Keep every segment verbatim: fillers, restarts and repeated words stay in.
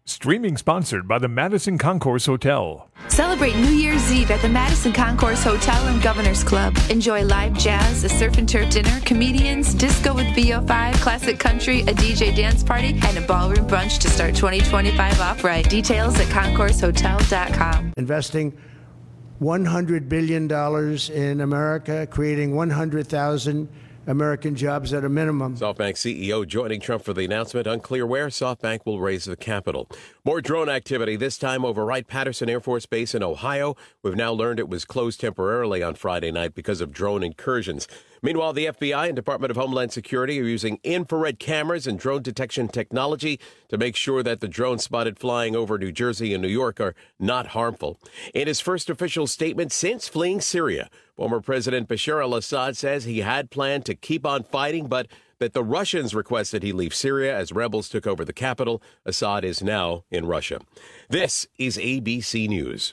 Streaming sponsored by the Madison Concourse Hotel. Celebrate New Year's Eve at the Madison Concourse Hotel and Governor's Club. Enjoy live jazz, a surf and turf dinner, comedians, disco with V O five, classic country, a D J dance party, and a ballroom brunch to start twenty twenty-five off right. Details at concourse hotel dot com. Investing one hundred billion dollars in America, creating one hundred thousand American jobs at a minimum. SoftBank C E O joining Trump for the announcement. Unclear where SoftBank will raise the capital. More drone activity, this time over Wright-Patterson Air Force Base in Ohio. We've now learned it was closed temporarily on Friday night because of drone incursions. Meanwhile, the F B I and Department of Homeland Security are using infrared cameras and drone detection technology to make sure that the drones spotted flying over New Jersey and New York are not harmful. In his first official statement since fleeing Syria, former President Bashar al-Assad says he had planned to keep on fighting, but that the Russians requested he leave Syria as rebels took over the capital. Assad is now in Russia. This is A B C News.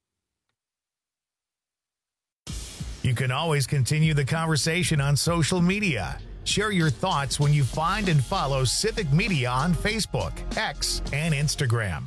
You can always continue the conversation on social media. Share your thoughts when you find and follow Civic Media on Facebook, X, and Instagram.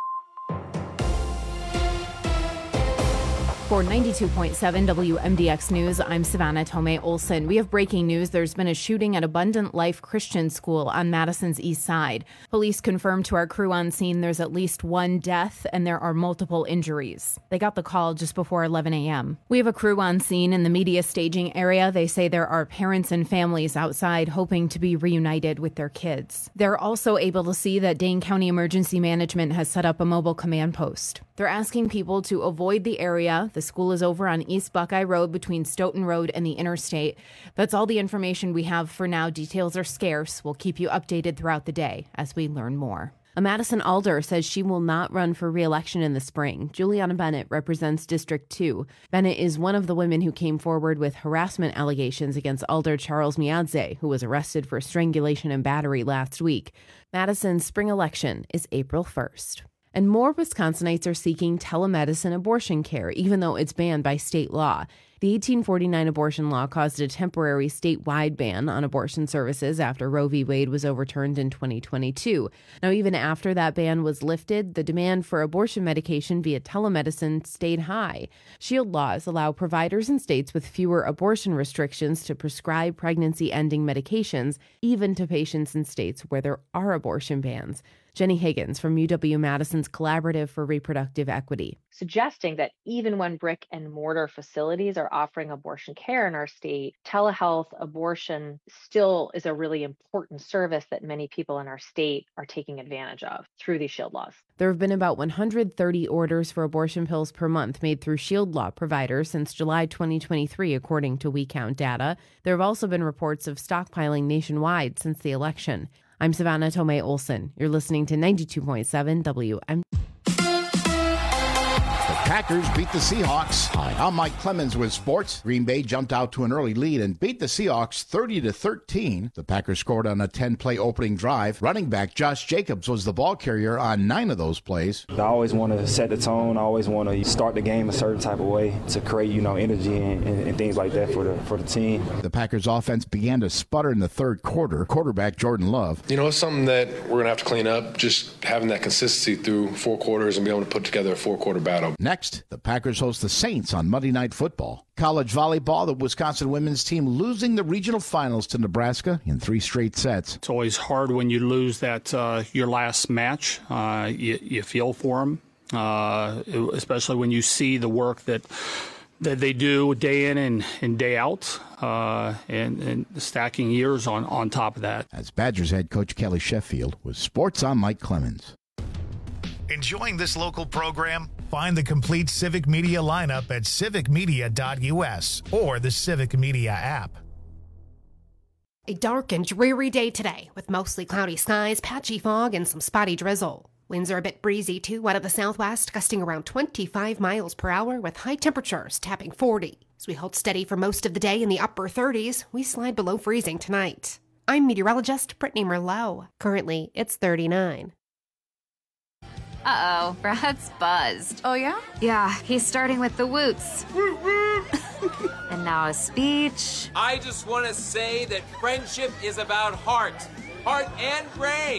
For ninety-two point seven W M D X News, I'm Savannah Tomei Olson. We have breaking news. There's been a shooting at Abundant Life Christian School on Madison's east side. Police confirmed to our crew on scene there's at least one death and there are multiple injuries. They got the call just before eleven a.m. We have a crew on scene in the media staging area. They say there are parents and families outside hoping to be reunited with their kids. They're also able to see that Dane County Emergency Management has set up a mobile command post. They're asking people to avoid the area. The school is over on East Buckeye Road between Stoughton Road and the interstate. That's all the information we have for now. Details are scarce. We'll keep you updated throughout the day as we learn more. A Madison alder says she will not run for re-election in the spring. Juliana Bennett represents District two. Bennett is one of the women who came forward with harassment allegations against Alder Charles Miadze, who was arrested for strangulation and battery last week. Madison's spring election is April first. And more Wisconsinites are seeking telemedicine abortion care, even though it's banned by state law. The eighteen forty-nine abortion law caused a temporary statewide ban on abortion services after Roe v. Wade was overturned in twenty twenty-two. Now, even after that ban was lifted, the demand for abortion medication via telemedicine stayed high. Shield laws allow providers in states with fewer abortion restrictions to prescribe pregnancy-ending medications, even to patients in states where there are abortion bans. Jenny Higgins from U W-Madison's Collaborative for Reproductive Equity. Suggesting that even when brick and mortar facilities are offering abortion care in our state, telehealth abortion still is a really important service that many people in our state are taking advantage of through these Shield laws. There have been about one hundred thirty orders for abortion pills per month made through Shield law providers since July twenty twenty-three, according to WeCount data. There have also been reports of stockpiling nationwide since the election. I'm Savannah Tomei Olson. You're listening to ninety-two point seven W M D. Packers beat the Seahawks. Hi, I'm Mike Clemens with sports. Green Bay jumped out to an early lead and beat the Seahawks thirty to thirteen. The Packers scored on a ten-play opening drive. Running back Josh Jacobs was the ball carrier on nine of those plays. I always want to set the tone. I always want to start the game a certain type of way to create, you know, energy and, and, and things like that for the for the team. The Packers offense began to sputter in the third quarter. Quarterback Jordan Love. You know, it's something that we're going to have to clean up, just having that consistency through four quarters and be able to put together a four-quarter battle. Next, the Packers host the Saints on Monday Night Football. College volleyball, the Wisconsin women's team losing the regional finals to Nebraska in three straight sets. It's always hard when you lose that uh, your last match. Uh, you, you feel for them, uh, especially when you see the work that that they do day in and, and day out, uh, and, and stacking years on, on top of that. As Badgers head coach Kelly Sheffield with Sports on Mike Clemens. Enjoying this local program? Find the complete Civic Media lineup at civic media dot u s or the Civic Media app. A dark and dreary day today with mostly cloudy skies, patchy fog, and some spotty drizzle. Winds are a bit breezy, too, out of the southwest, gusting around twenty-five miles per hour with high temperatures tapping forty. As we hold steady for most of the day in the upper thirties, we slide below freezing tonight. I'm meteorologist Brittany Merlot. Currently, it's thirty-nine. Uh-oh, Brad's buzzed. Oh, yeah? Yeah, he's starting with the woots. And now a speech. I just want to say that friendship is about heart. Heart and brain.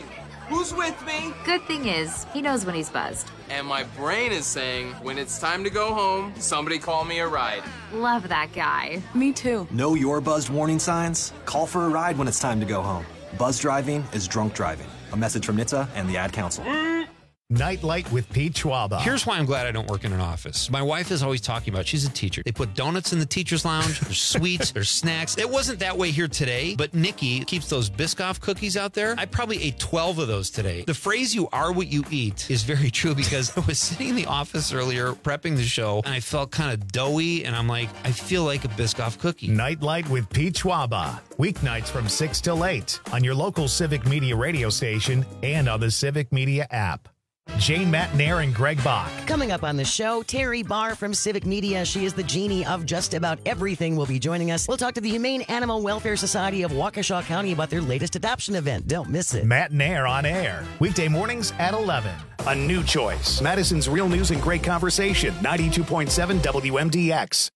Who's with me? Good thing is, he knows when he's buzzed. And my brain is saying, when it's time to go home, somebody call me a ride. Love that guy. Me too. Know your buzzed warning signs? Call for a ride when it's time to go home. Buzz driving is drunk driving. A message from N H T S A and the Ad Council. Nightlight with Pete Schwaba. Here's why I'm glad I don't work in an office. My wife is always talking about, she's a teacher. They put donuts in the teacher's lounge. There's sweets, there's snacks. It wasn't that way here today, but Nikki keeps those Biscoff cookies out there. I probably ate twelve of those today. The phrase, you are what you eat, is very true because I was sitting in the office earlier prepping the show and I felt kind of doughy and I'm like, I feel like a Biscoff cookie. Nightlight with Pete Schwaba. Weeknights from six till eight on your local Civic Media radio station and on the Civic Media app. Jane Matnair and Greg Bach. Coming up on the show, Terry Barr from Civic Media. She is the genie of just about everything. Will be joining us. We'll talk to the Humane Animal Welfare Society of Waukesha County about their latest adoption event. Don't miss it. Matnair on air. Weekday mornings at eleven. A new choice. Madison's Real News and Great Conversation. ninety-two point seven W M D X.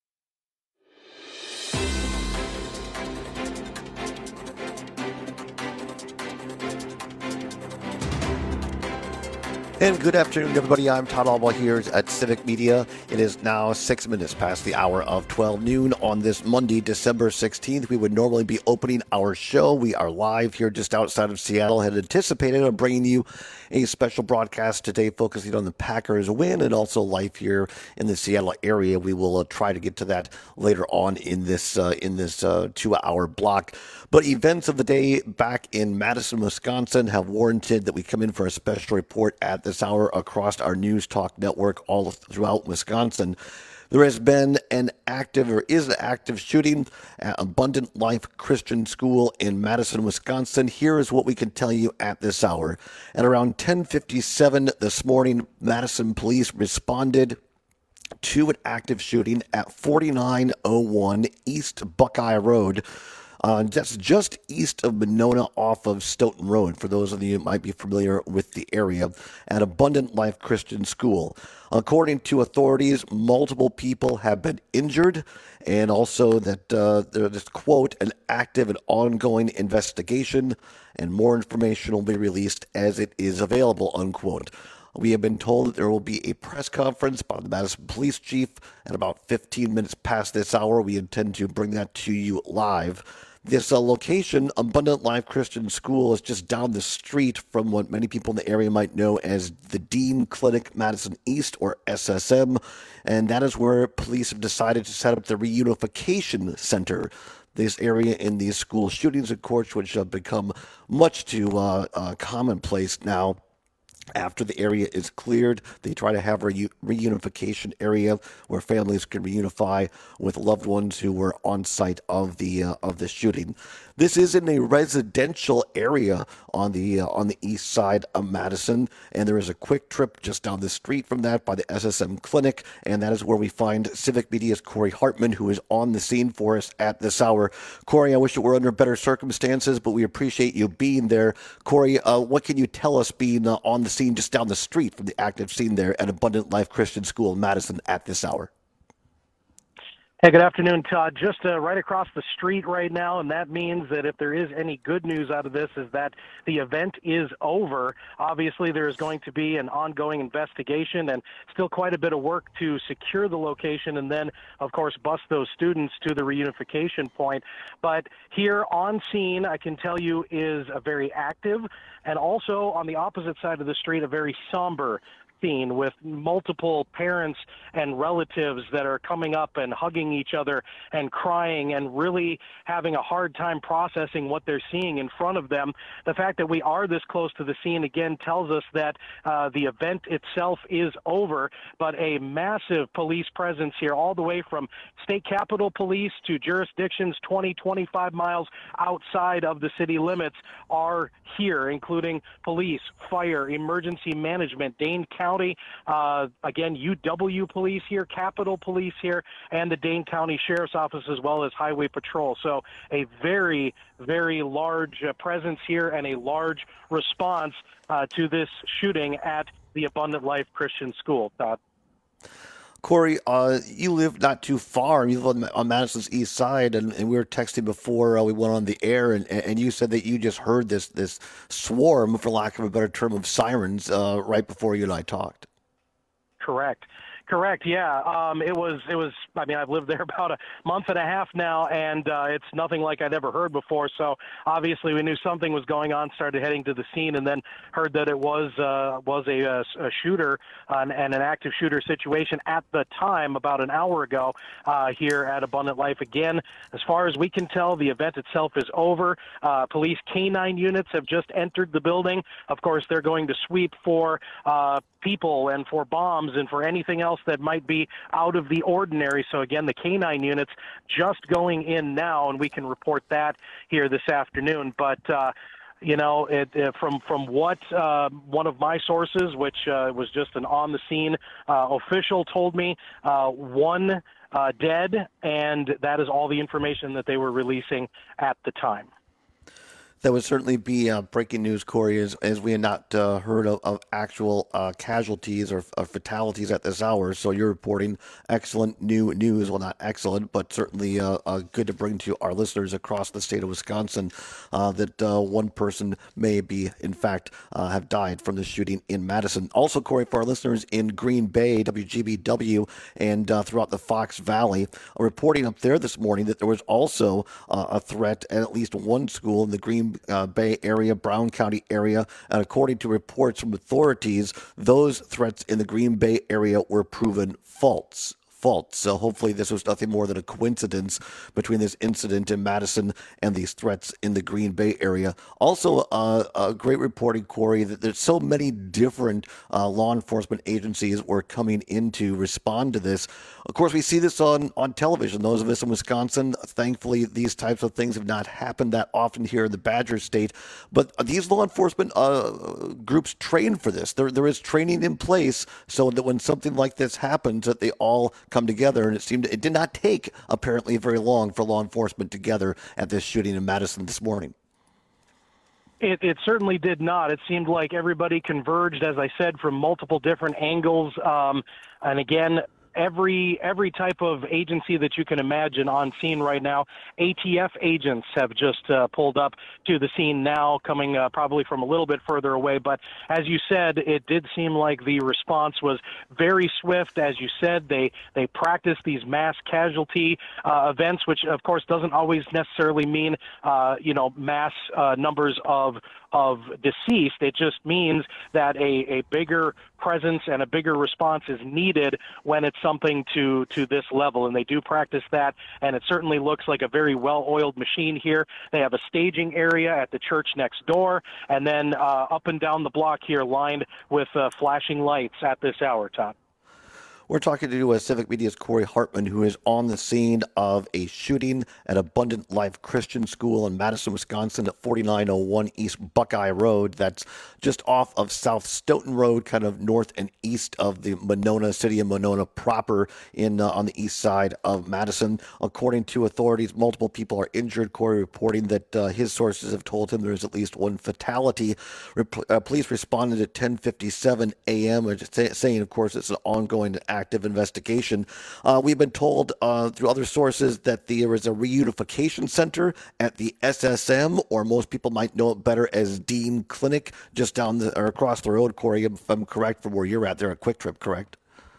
And good afternoon, everybody. I'm Todd Albaugh here at Civic Media. It is now six minutes past the hour of twelve noon on this Monday, December sixteenth. We would normally be opening our show. We are live here just outside of Seattle. Had anticipated on bringing you a special broadcast today focusing on the Packers win and also life here in the Seattle area. We will uh, try to get to that later on in this uh, in this uh, two-hour block. But events of the day back in Madison, Wisconsin have warranted that we come in for a special report at this hour across our News Talk network all throughout Wisconsin. There has been an active, or is an active shooting at Abundant Life Christian School in Madison, Wisconsin. Here is what we can tell you at this hour. At around ten fifty-seven this morning, Madison police responded to an active shooting at forty-nine oh one East Buckeye Road. Uh, that's just east of Monona off of Stoughton Road, for those of you who might be familiar with the area, at Abundant Life Christian School. According to authorities, multiple people have been injured, and also that uh, there's, quote, an active and ongoing investigation, and more information will be released as it is available, unquote. We have been told that there will be a press conference by the Madison Police Chief at about fifteen minutes past this hour. We intend to bring that to you live. This uh, location, Abundant Life Christian School, is just down the street from what many people in the area might know as the Dean Clinic Madison East, or S S M, and that is where police have decided to set up the Reunification Center. This area in these school shootings, of course, which have become much too uh, uh, commonplace now. After the area is cleared, they try to have a reu- reunification area where families can reunify with loved ones who were on site of the uh, of the shooting. This is in a residential area on the uh, on the east side of Madison, and there is a quick trip just down the street from that by the S S M Clinic, and that is where we find Civic Media's Corey Hartman, who is on the scene for us at this hour. Corey, I wish it were under better circumstances, but we appreciate you being there. Corey, uh, what can you tell us being uh, on the scene just down the street from the active scene there at Abundant Life Christian School in Madison at this hour? Hey, good afternoon, Todd. Just uh, right across the street right now, and that means that if there is any good news out of this is that the event is over. Obviously, there is going to be an ongoing investigation and still quite a bit of work to secure the location and then, of course, bus those students to the reunification point. But here on scene, I can tell you, is a very active and also on the opposite side of the street, a very somber scene with multiple parents and relatives that are coming up and hugging each other and crying and really having a hard time processing what they're seeing in front of them. The fact that we are this close to the scene again tells us that uh, the event itself is over, but a massive police presence here, all the way from state capitol police to jurisdictions twenty, twenty-five miles outside of the city limits are here, including police, fire, emergency management, Dane County, uh, again, U W Police here, Capitol Police here, and the Dane County Sheriff's Office, as well as Highway Patrol. So a very, very large uh, presence here and a large response uh, to this shooting at the Abundant Life Christian School. Todd. Corey, uh, you live not too far. You live on, on Madison's east side, and, and we were texting before uh, we went on the air, and, and you said that you just heard this this swarm, for lack of a better term, of sirens uh, right before you and I talked. Correct. Correct. Yeah. Um, it was, it was, I mean, I've lived there about a month and a half now, and uh, it's nothing like I'd ever heard before. So obviously we knew something was going on, started heading to the scene, and then heard that it was, uh, was a, a, a shooter uh, and, and an active shooter situation at the time about an hour ago uh, here at Abundant Life. Again, as far as we can tell, the event itself is over. Uh, police K nine units have just entered the building. Of course, they're going to sweep for uh, people and for bombs and for anything else that might be out of the ordinary. So again, the K nine units just going in now, and we can report that here this afternoon. But uh, you know, it, uh, from from what uh, one of my sources, which uh, was just an on the scene uh, official, told me, uh, one uh, dead, and that is all the information that they were releasing at the time. That would certainly be uh, breaking news, Corey, as, as we had not uh, heard of, of actual uh, casualties or, or fatalities at this hour. So you're reporting excellent new news. Well, not excellent, but certainly uh, uh, good to bring to our listeners across the state of Wisconsin uh, that uh, one person may be, in fact, uh, have died from the shooting in Madison. Also, Corey, for our listeners in Green Bay, W G B W, and uh, throughout the Fox Valley, uh, reporting up there this morning that there was also uh, a threat at at least one school in the Green Uh, Bay area, Brown County area, and according to reports from authorities, those threats in the Green Bay area were proven false. False. So hopefully this was nothing more than a coincidence between this incident in Madison and these threats in the Green Bay area. Also, uh, a great reporting, Corey, that there's so many different uh, law enforcement agencies were coming in to respond to this. Of course, we see this on, on television. Those of us in Wisconsin, thankfully, these types of things have not happened that often here in the Badger State. But these law enforcement uh, groups train for this. There, there is training in place so that when something like this happens, that they all come together. And it seemed it did not take apparently very long for law enforcement to gather at this shooting in Madison this morning. It, it certainly did not. It seemed like everybody converged, as I said, from multiple different angles. Um, and again, every every type of agency that you can imagine on scene right now. A T F agents have just uh, pulled up to the scene now, coming uh, probably from a little bit further away. But as you said, it did seem like the response was very swift. As you said, they they practice these mass casualty uh, events, which of course doesn't always necessarily mean uh, you know mass uh, numbers of of deceased. It just means that a, a bigger presence and a bigger response is needed when it's something to, to this level. And they do practice that, and it certainly looks like a very well-oiled machine here. They have a staging area at the church next door, and then uh, up and down the block here lined with uh, flashing lights at this hour, Todd. We're talking to uh, Civic Media's Corey Hartman, who is on the scene of a shooting at Abundant Life Christian School in Madison, Wisconsin at forty-nine oh one East Buckeye Road. That's just off of South Stoughton Road, kind of north and east of the Monona, city of Monona proper in uh, on the east side of Madison. According to authorities, multiple people are injured. Corey reporting that uh, his sources have told him there is at least one fatality. Rep- uh, police responded at ten fifty-seven a.m., saying, of course, it's an ongoing active investigation. Uh, we've been told uh, through other sources that there is a reunification center at the S S M, or most people might know it better as Dean Clinic, just down the or across the road. Corey, if I'm correct, from where you're at, there at Quick Trip, correct?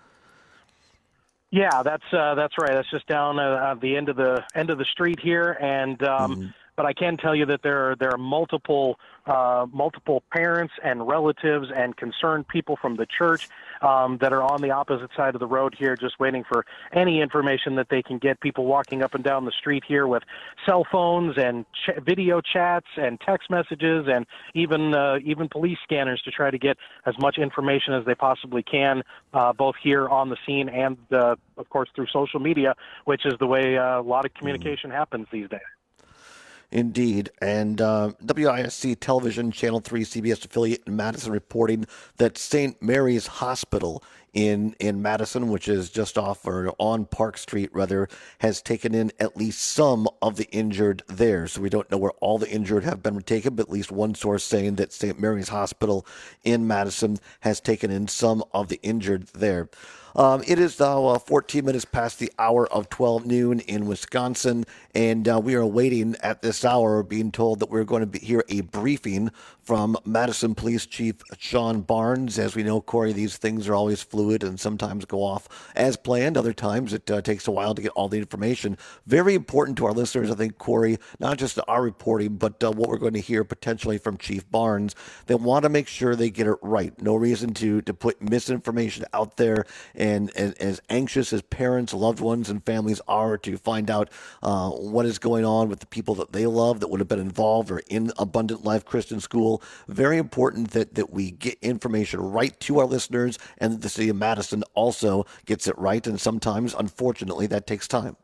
Yeah, that's uh, that's right. That's just down uh, at the end of the end of the street here, and um, mm-hmm. but I can tell you that there are, there are multiple uh, multiple parents and relatives and concerned people from the church um, that are on the opposite side of the road here, just waiting for any information that they can get. People walking up and down the street here with cell phones and ch- video chats and text messages, and even uh, even police scanners to try to get as much information as they possibly can, uh, both here on the scene and, uh, of course, through social media, which is the way uh, a lot of communication mm. happens these days. Indeed. And uh, W I S C Television, Channel three, C B S affiliate in Madison reporting that Saint Mary's Hospital in, in Madison, which is just off or on Park Street, rather, has taken in at least some of the injured there. So we don't know where all the injured have been taken, but at least one source saying that Saint Mary's Hospital in Madison has taken in some of the injured there. Um, it is now uh, fourteen minutes past the hour of twelve noon in Wisconsin, and uh, we are waiting at this hour, being told that we're going to be, hear a briefing from Madison Police Chief Sean Barnes. As we know, Corey, these things are always fluid and sometimes go off as planned. Other times it uh, takes a while to get all the information. Very important to our listeners, I think, Corey, not just our reporting, but uh, what we're going to hear potentially from Chief Barnes. They want to make sure they get it right. No reason to, to put misinformation out there. And, and as anxious as parents, loved ones, and families are to find out uh, what is going on with the people that they love that would have been involved or in Abundant Life Christian School, very important that, that we get information right to our listeners, and that the city of Madison also gets it right. And sometimes, unfortunately, that takes time.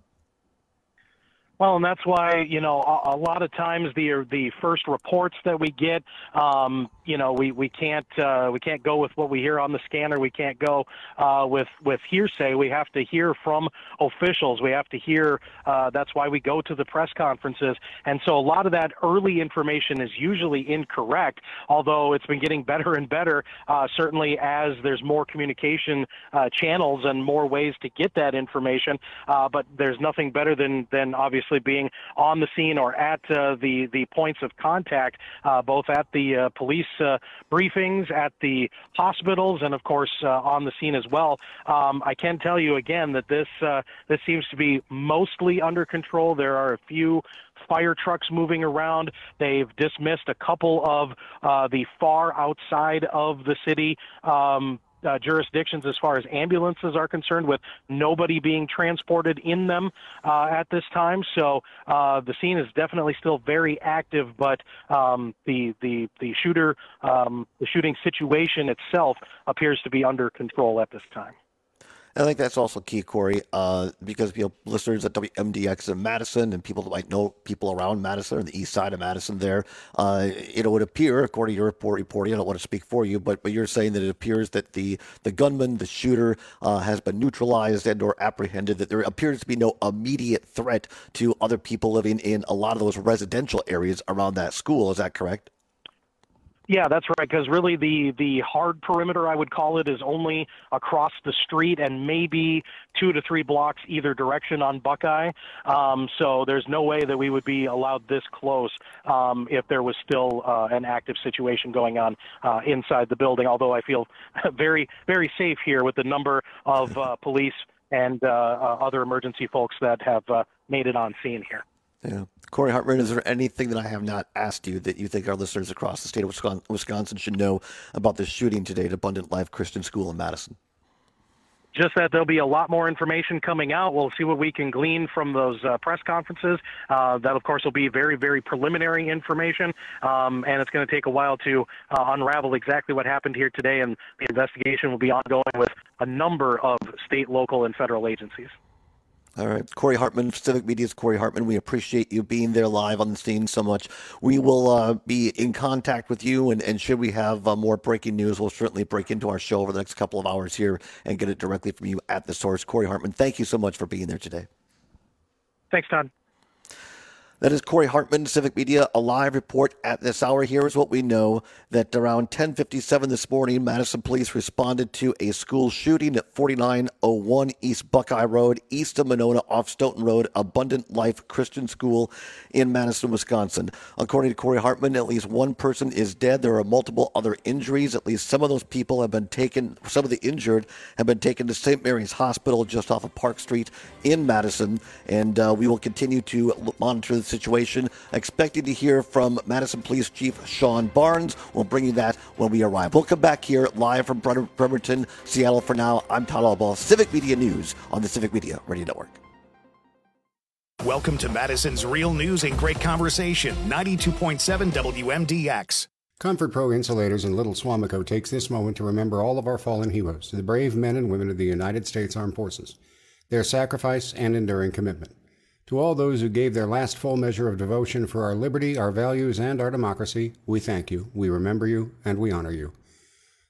Well, and that's why, you know, a, a lot of times the the first reports that we get, um, you know, we we can't uh, we can't go with what we hear on the scanner. We can't go uh, with with hearsay. We have to hear from officials. We have to hear. Uh, that's why we go to the press conferences. And so a lot of that early information is usually incorrect. Although it's been getting better and better, uh, certainly as there's more communication uh, channels and more ways to get that information. Uh, but there's nothing better than than obviously being on the scene or at uh, the the points of contact, uh, both at the uh, police uh, briefings, at the hospitals, and of course uh, on the scene as well. Um, I can tell you again that this uh, this seems to be mostly under control. There are a few fire trucks moving around. They've dismissed a couple of uh, the far outside of the city um, Uh, jurisdictions as far as ambulances are concerned, with nobody being transported in them uh, at this time. So uh, the scene is definitely still very active, but um, the the the shooter um, the shooting situation itself appears to be under control at this time. I think that's also key, Corey, uh, because you know, listeners at W M D X in Madison and people that might know people around Madison or the east side of Madison there, uh, it would appear, according to your report, reporting, I don't want to speak for you, but but you're saying that it appears that the, the gunman, the shooter, uh, has been neutralized and or apprehended, that there appears to be no immediate threat to other people living in a lot of those residential areas around that school. Is that correct? Yeah, that's right, because really the, the hard perimeter, I would call it, is only across the street and maybe two to three blocks either direction on Buckeye. Um, so there's no way that we would be allowed this close um, if there was still uh, an active situation going on uh, inside the building, although I feel very, very safe here with the number of uh, police and uh, uh, other emergency folks that have uh, made it on scene here. Yeah. Corey Hartman, is there anything that I have not asked you that you think our listeners across the state of Wisconsin should know about the shooting today at Abundant Life Christian School in Madison? Just that there'll be a lot more information coming out. We'll see what we can glean from those uh, press conferences. Uh, that, of course, will be very, very preliminary information, um, and it's going to take a while to uh, unravel exactly what happened here today, and the investigation will be ongoing with a number of state, local, and federal agencies. All right. Corey Hartman, Civic Media's Corey Hartman. We appreciate you being there live on the scene so much. We will uh, be in contact with you, and, and should we have uh, more breaking news, we'll certainly break into our show over the next couple of hours here and get it directly from you at the source. Corey Hartman, thank you so much for being there today. Thanks, Todd. That is Corey Hartman, Civic Media, a live report at this hour. Here is what we know, that around ten fifty-seven this morning, Madison police responded to a school shooting at forty-nine oh one East Buckeye Road, east of Monona, off Stoughton Road, Abundant Life Christian School in Madison, Wisconsin. According to Corey Hartman, at least one person is dead. There are multiple other injuries. At least some of those people have been taken, some of the injured have been taken to Saint Mary's Hospital just off of Park Street in Madison, and uh, we will continue to monitor the situation. Expecting to hear from Madison Police Chief Sean Barnes. We'll bring you that when we arrive. We'll come back here live from Bremerton, Seattle. For now, I'm Todd Albaugh, Civic Media News on the Civic Media Radio Network. Welcome to Madison's Real News and Great Conversation, ninety-two point seven W M D X. Comfort Pro Insulators in Little Swamico takes this moment to remember all of our fallen heroes, the brave men and women of the United States Armed Forces, their sacrifice and enduring commitment. To all those who gave their last full measure of devotion for our liberty, our values, and our democracy, we thank you, we remember you, and we honor you.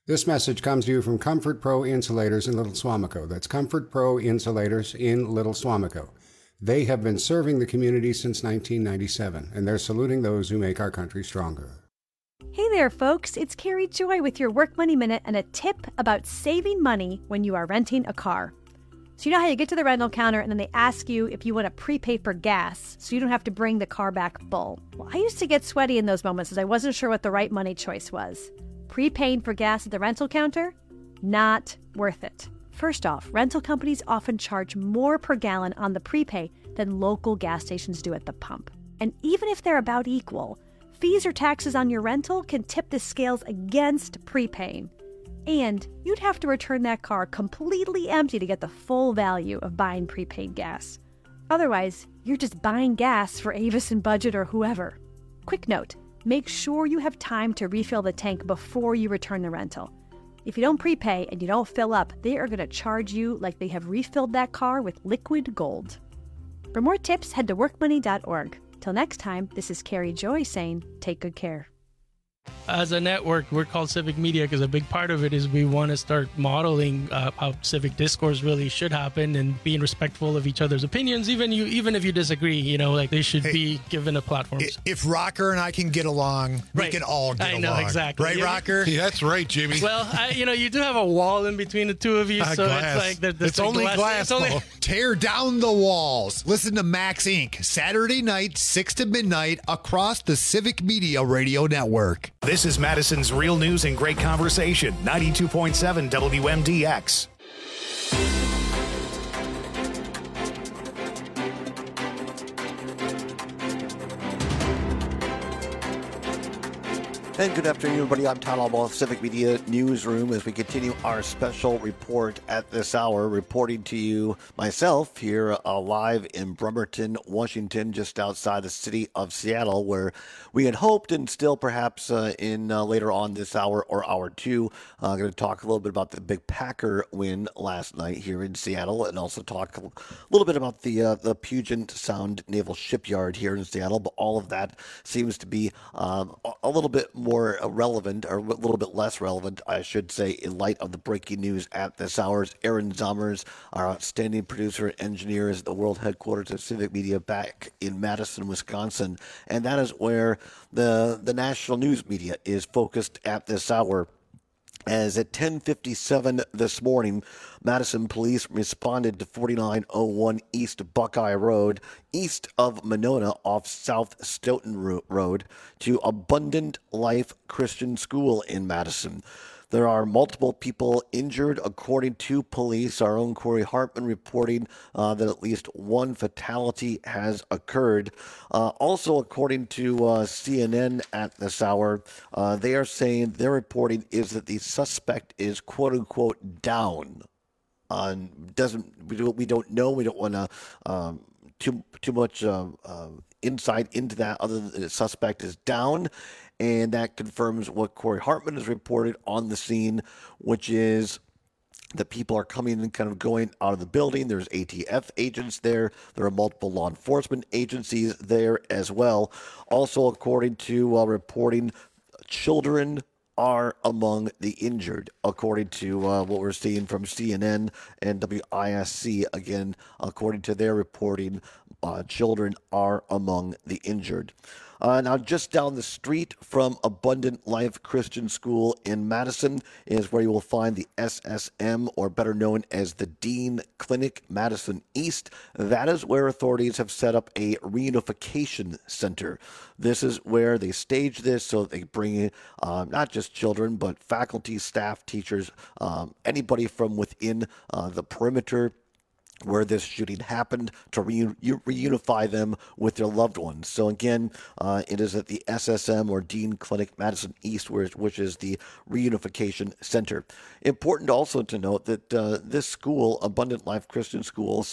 This message comes to you from Comfort Pro Insulators in Little Swamico. That's Comfort Pro Insulators in Little Swamico. They have been serving the community since nineteen ninety-seven, and they're saluting those who make our country stronger. Hey there, folks. It's Carrie Joy with your Work Money Minute and a tip about saving money when you are renting a car. So you know how you get to the rental counter and then they ask you if you want to prepay for gas so you don't have to bring the car back full. Well, I used to get sweaty in those moments as I wasn't sure what the right money choice was. Prepaying for gas at the rental counter? Not worth it. First off, rental companies often charge more per gallon on the prepay than local gas stations do at the pump. And even if they're about equal, fees or taxes on your rental can tip the scales against prepaying. And you'd have to return that car completely empty to get the full value of buying prepaid gas. Otherwise, you're just buying gas for Avis and Budget or whoever. Quick note, make sure you have time to refill the tank before you return the rental. If you don't prepay and you don't fill up, they are going to charge you like they have refilled that car with liquid gold. For more tips, head to work money dot org. Till next time, this is Carrie Joy saying, take good care. As a network, we're called Civic Media because a big part of it is we want to start modeling uh, how civic discourse really should happen and being respectful of each other's opinions. Even you, even if you disagree, you know, like they should hey, be given a platform. If Rocker and I can get along, right. we can all get I along. know, exactly. Right, yeah. Rocker? Yeah, that's right, Jimmy. Well, I, you know, you do have a wall in between the two of you, uh, so glass. it's like there, there's it's like only glass. glass. It's only... Tear down the walls. Listen to Max Incorporated. Saturday night, six to midnight, across the Civic Media Radio Network. This is Madison's Real News and Great Conversation, ninety-two point seven W M D X. And good afternoon, everybody. I'm Todd Albaugh, Civic Media Newsroom, as we continue our special report at this hour, reporting to you myself here uh, live in Bremerton, Washington, just outside the city of Seattle, where we had hoped, and still perhaps uh, in uh, later on this hour or hour two, I'm uh, going to talk a little bit about the big Packer win last night here in Seattle, and also talk a little bit about the uh, the Puget Sound Naval Shipyard here in Seattle. But all of that seems to be um, a little bit more more relevant, or a little bit less relevant, I should say, in light of the breaking news at this hour. Aaron Zommers, our outstanding producer and engineer, is at the world headquarters of Civic Media back in Madison, Wisconsin. And that is where the, the national news media is focused at this hour. As at ten fifty-seven this morning, Madison police responded to forty-nine oh one East Buckeye Road, east of Monona off South Stoughton Road, to Abundant Life Christian School in Madison. There are multiple people injured, according to police. Our own Corey Hartman reporting uh, that at least one fatality has occurred. Uh, also, according to uh, C N N at this hour, uh, they are saying their reporting is that the suspect is "quote unquote" down. Uh, doesn't we don't we don't know. We don't want to um, too too much uh, uh, insight into that, other than the suspect is down. And that confirms what Corey Hartman has reported on the scene, which is that people are coming and kind of going out of the building. There's A T F agents there. There are multiple law enforcement agencies there as well. Also, according to uh, reporting, children are among the injured, according to uh, what we're seeing from C N N and W I S C. Again, according to their reporting, uh, children are among the injured. Uh, now, just down the street from Abundant Life Christian School in Madison is where you will find the S S M, or better known as the Dean Clinic, Madison East. That is where authorities have set up a reunification center. This is where they stage this so that they bring in uh, not just children, but faculty, staff, teachers, um, anybody from within uh, the perimeter where this shooting happened, to re- reunify them with their loved ones. So again, uh, it is at the S S M, or Dean Clinic, Madison East, where, which is the reunification center. Important also to note that uh, this school, Abundant Life Christian School, sets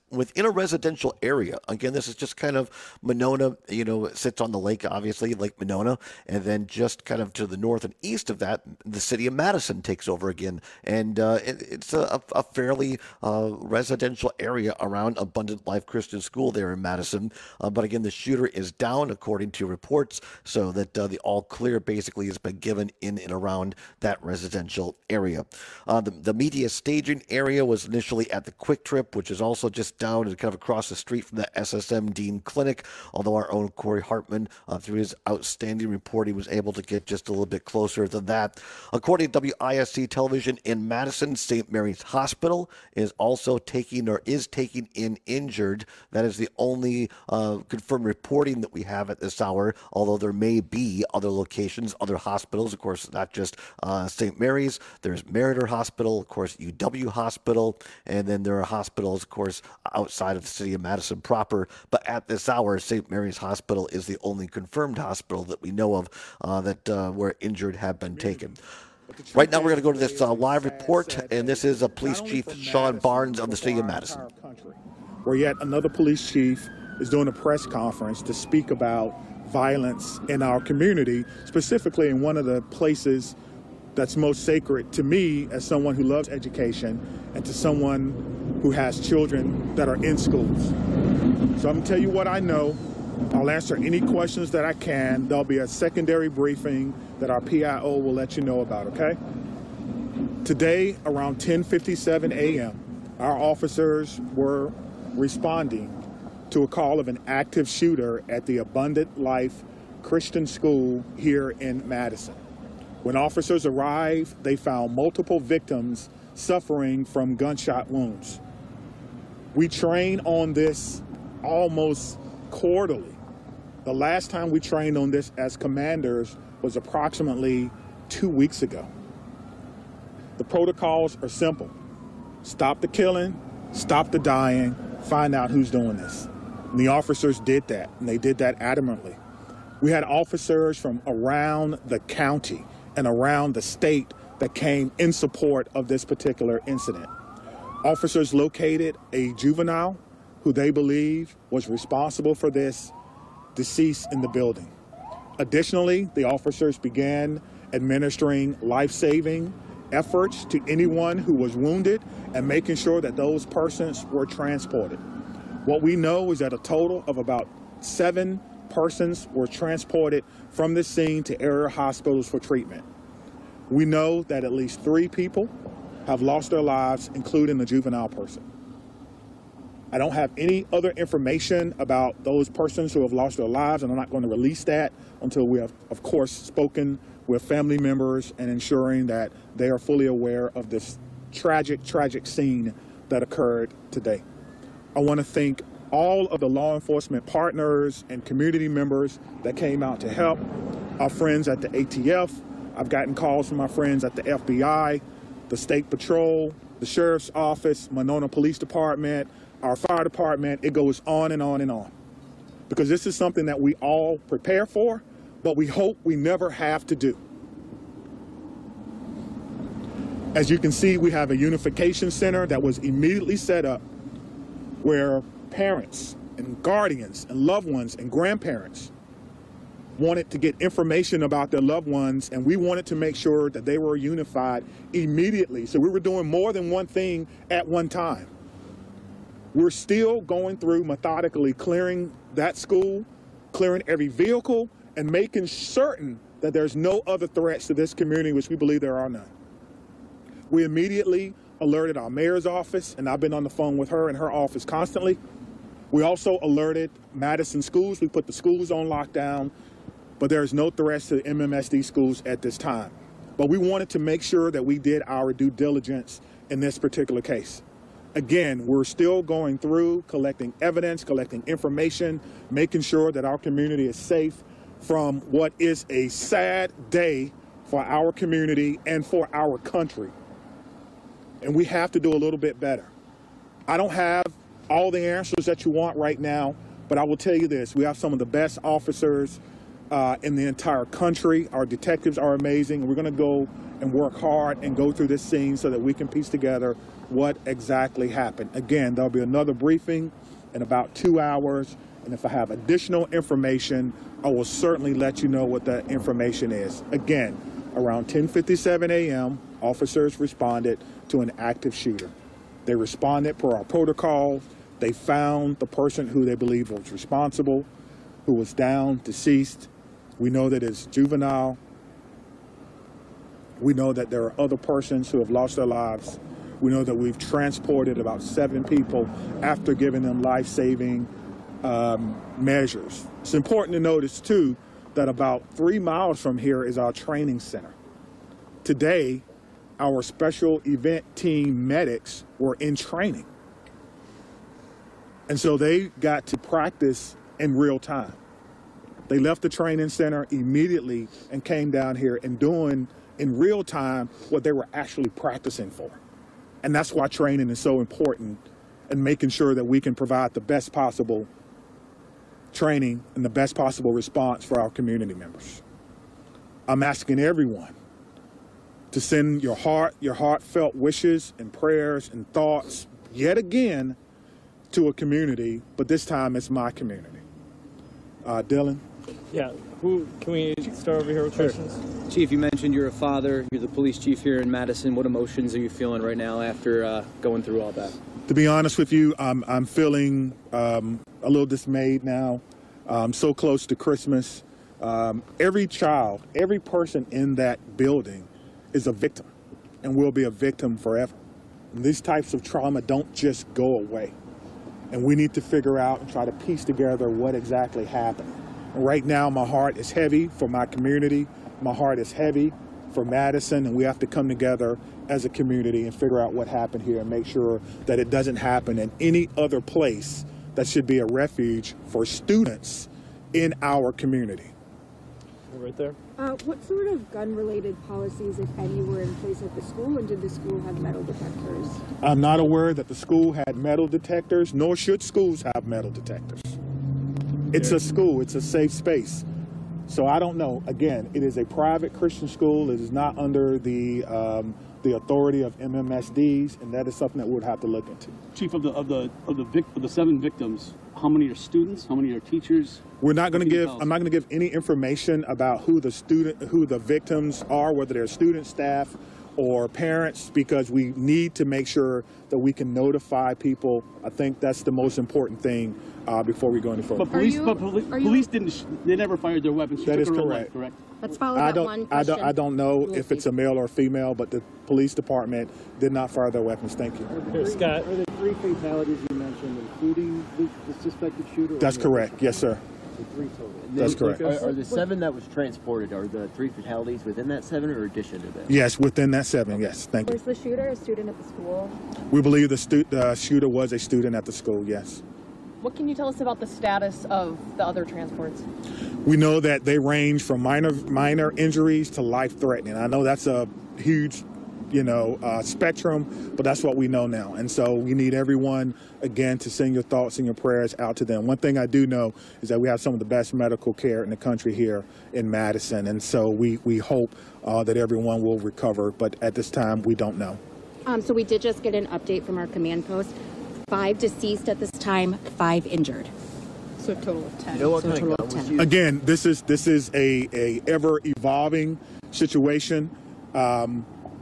within a residential area. Again, this is just kind of Monona, you know, it sits on the lake, obviously, Lake Monona, and then just kind of to the north and east of that, the city of Madison takes over again. And uh, it, it's a, a fairly uh, residential area around Abundant Life Christian School there in Madison. Uh, but again, the shooter is down, according to reports, so that uh, the all clear basically has been given in and around that residential area. Uh, the, the media staging area was initially at the Quick Trip, which is also just down and kind of across the street from the S S M Dean Clinic, although our own Corey Hartman, uh, through his outstanding reporting, was able to get just a little bit closer than that. According to W I S C television in Madison, Saint Mary's Hospital is also taking or is taking in injured. That is the only uh, confirmed reporting that we have at this hour, although there may be other locations, other hospitals, of course, not just uh, Saint Mary's. There's Meriter Hospital, of course, U W Hospital, and then there are hospitals, of course, outside of the city of Madison proper. But at this hour, Saint Mary's Hospital is the only confirmed hospital that we know of uh, that uh, where injured have been taken. Right now, we're going to go to this uh, live report, and this is a Police Chief Sean Barnes of the city of Madison. Where yet another police chief is doing a press conference to speak about violence in our community, specifically in one of the places that's most sacred to me as someone who loves education and to someone who has children that are in schools. So I'm going to tell you what I know. I'll answer any questions that I can. There'll be a secondary briefing that our P I O will let you know about, okay? Today, around ten fifty-seven a.m., our officers were responding to a call of an active shooter at the Abundant Life Christian School here in Madison. When officers arrived, they found multiple victims suffering from gunshot wounds. We train on this almost quarterly. The last time we trained on this as commanders was approximately two weeks ago. The protocols are simple. Stop the killing, stop the dying, find out who's doing this. And the officers did that, and they did that adamantly. We had officers from around the county and around the state that came in support of this particular incident. Officers located a juvenile who they believe was responsible for this deceased in the building. Additionally, the officers began administering life-saving efforts to anyone who was wounded and making sure that those persons were transported. What we know is that a total of about seven persons were transported from the scene to area hospitals for treatment. We know that at least three people have lost their lives, including a juvenile person. I don't have any other information about those persons who have lost their lives, and I'm not going to release that until we have, of course, spoken with family members and ensuring that they are fully aware of this tragic, tragic scene that occurred today. I want to thank all of the law enforcement partners and community members that came out to help, our friends at the A T F. I've gotten calls from my friends at the F B I, the State Patrol, the Sheriff's Office, Monona Police Department, our fire department. It goes on and on and on. Because this is something that we all prepare for, but we hope we never have to do. As you can see, we have a unification center that was immediately set up where parents and guardians and loved ones and grandparents wanted to get information about their loved ones, and we wanted to make sure that they were unified immediately. So we were doing more than one thing at one time. We're still going through methodically clearing that school, clearing every vehicle, and making certain that there's no other threats to this community, which we believe there are none. We immediately alerted our mayor's office, and I've been on the phone with her and her office constantly. We also alerted Madison schools. We put the schools on lockdown, but there is no threats to the M M S D schools at this time. But we wanted to make sure that we did our due diligence in this particular case. Again, we're still going through collecting evidence, collecting information, making sure that our community is safe from what is a sad day for our community and for our country. And we have to do a little bit better. I don't have all the answers that you want right now, but I will tell you this. We have some of the best officers uh, in the entire country. Our detectives are amazing. We're going to go and work hard and go through this scene so that we can piece together what exactly happened. Again, there'll be another briefing in about two hours, and if I have additional information, I will certainly let you know what that information is. Again, around ten fifty-seven a m, officers responded to an active shooter. They responded per our protocol. They found the person who they believe was responsible, who was down, deceased. We know that it's juvenile. We know that there are other persons who have lost their lives. We know that we've transported about seven people after giving them life-saving um, measures. It's important to notice, too, that about three miles from here is our training center. Today, our special event team medics were in training. And so they got to practice in real time. They left the training center immediately and came down here and doing in real time what they were actually practicing for. And that's why training is so important, and making sure that we can provide the best possible training and the best possible response for our community members. I'm asking everyone to send your heart, your heartfelt wishes and prayers and thoughts yet again to a community, but this time it's my community. Uh, Dylan? Yeah, who can we start over here with Sure. questions? Chief, you mentioned you're a father, you're the police chief here in Madison. What emotions are you feeling right now after uh, going through all that? To be honest with you, I'm, I'm feeling um, a little dismayed now. I'm so close to Christmas. Um, every child, every person in that building is a victim and will be a victim forever. And these types of trauma don't just go away. And we need to figure out and try to piece together what exactly happened. And right now, my heart is heavy for my community. My heart is heavy for Madison, and we have to come together as a community and figure out what happened here and make sure that it doesn't happen in any other place that should be a refuge for students in our community. Right there. Uh, what sort of gun-related policies, if any, were in place at the school, and did the school have metal detectors? I'm not aware that the school had metal detectors, nor should schools have metal detectors. It's a school, it's a safe space. So I don't know. Again, it is a private Christian school. It is not under the um, the authority of M M S Ds, and that is something that we would have to look into. Chief, of the of the of the vic, of the seven victims, how many are students? How many are teachers? We're not going to give. I'm not going to give any information about who the student, who the victims are, whether they're students, staff, or parents, because we need to make sure that we can notify people. I think that's the most important thing uh, before we go any further. But police, you, but poli police didn't. Sh they never fired their weapons. She that is correct. correct. Correct. Let's follow I that don't, one I question. don't. I don't know if it's a male or a female, but the police department did not fire their weapons. Thank you. Here, Scott. Are there three fatalities you mentioned, including the, the suspected shooter? That's correct. Yes, sir. So three total. That's correct. Are, are the seven that was transported, are the three fatalities within that seven or addition to that? Yes, within that seven. Yes, thank you. Was the shooter a student at the school? We believe the stu uh, shooter was a student at the school. Yes. What can you tell us about the status of the other transports? We know that they range from minor minor injuries to life-threatening. I know that's a huge, you know, uh, spectrum, but that's what we know now. And so we need everyone, again, to send your thoughts and your prayers out to them. One thing I do know is that we have some of the best medical care in the country here in Madison. And so we, we hope uh, that everyone will recover. But at this time, we don't know. Um, so we did just get an update from our command post. Five deceased at this time, five injured. So a total of ten. You know what so kind total of of gun was ten. Again, this is this is a, a ever evolving situation. Um,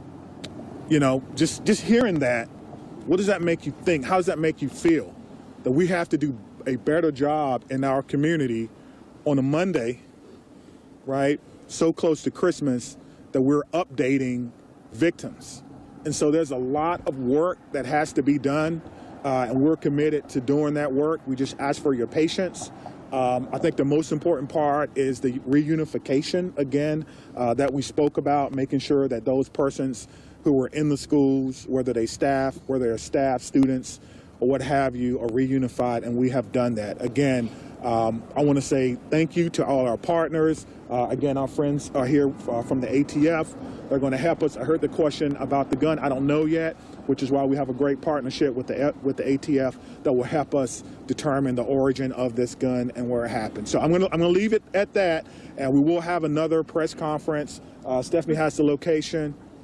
you know, just just hearing that, what does that make you think? How does that make you feel? That we have to do a better job in our community on a Monday, right? So close to Christmas, that we're updating victims. And so there's a lot of work that has to be done. Uh, and we're committed to doing that work. We just ask for your patience. Um, I think the most important part is the reunification, again, uh, that we spoke about, making sure that those persons who were in the schools, whether they staff, whether they're staff, students, or what have you, are reunified, and we have done that. Again, um, I want to say thank you to all our partners. Uh, again, our friends are here uh, from the A T F. They're going to help us. I heard the question about the gun. I don't know yet, which is why we have a great partnership with the with the A T F that will help us determine the origin of this gun and where it happened. So I'm going to I'm going to leave it at that, and we will have another press conference. Uh, Stephanie has the location.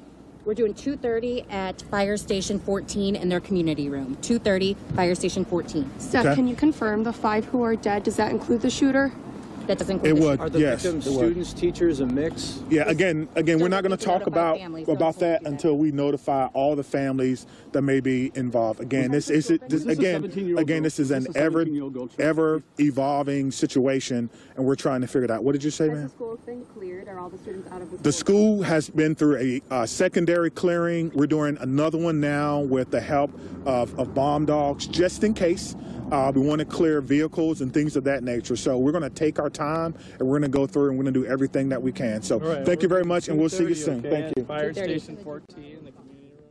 We're doing two thirty at Fire Station fourteen in their community room. two thirty, Fire Station fourteen. Steph, Okay. can you confirm the five who are dead? Does that include the shooter? That doesn't include It the would, Are the yes. victims it would. students, teachers, a mix? Yeah, again, again, we're not going to need to talk notify about families. Don't about say that that. until we notify all the families that may be involved. Again, this is this, this a again, seventeen-year-old again, girl? this is Was an this a ever seventeen-year-old girl trying- ever evolving situation, and we're trying to figure it out. What did you say, Has man? the school been cleared? Are all the students out of the school? The school has been through a uh, secondary clearing. We're doing another one now with the help of, of bomb dogs, just in case. Uh, we want to clear vehicles and things of that nature. So we're going to take our time, and we're going to go through and we're going to do everything that we can. So All right, thank you we're very much, and we'll see you two soon. thirty, Thank okay, you. at Fire two thirty. Station fourteen in the community room.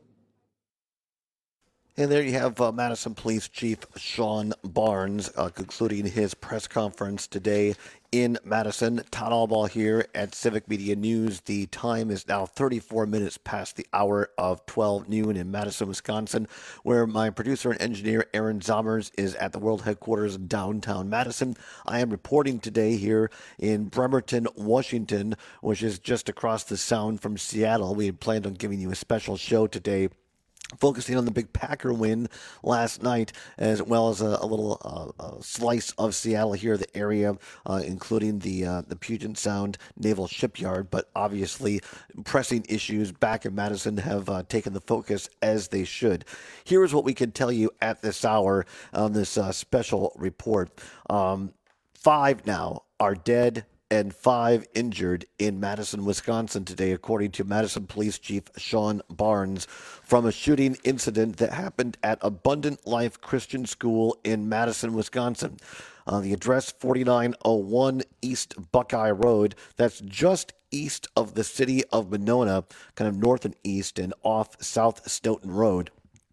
And there you have uh, Madison Police Chief Sean Barnes uh, concluding his press conference today in Madison. Todd Albaugh here at Civic Media News. The time is now thirty-four minutes past the hour of twelve noon in Madison, Wisconsin, where my producer and engineer Aaron Zommers is at the world headquarters in downtown Madison. I am reporting today here in Bremerton, Washington, which is just across the sound from Seattle. We had planned on giving you a special show today, focusing on the big Packer win last night, as well as a, a little uh, a slice of Seattle here, the area, uh, including the uh, the Puget Sound Naval Shipyard. But obviously, pressing issues back in Madison have uh, taken the focus as they should. Here is what we can tell you at this hour on this uh, special report. Um, five now are dead and five injured in Madison, Wisconsin today, according to Madison Police Chief Sean Barnes, from a shooting incident that happened at Abundant Life Christian School in Madison, Wisconsin. Uh, the address, forty-nine oh one East Buckeye Road. That's just east of the city of Monona, kind of north and east and off South Stoughton Road.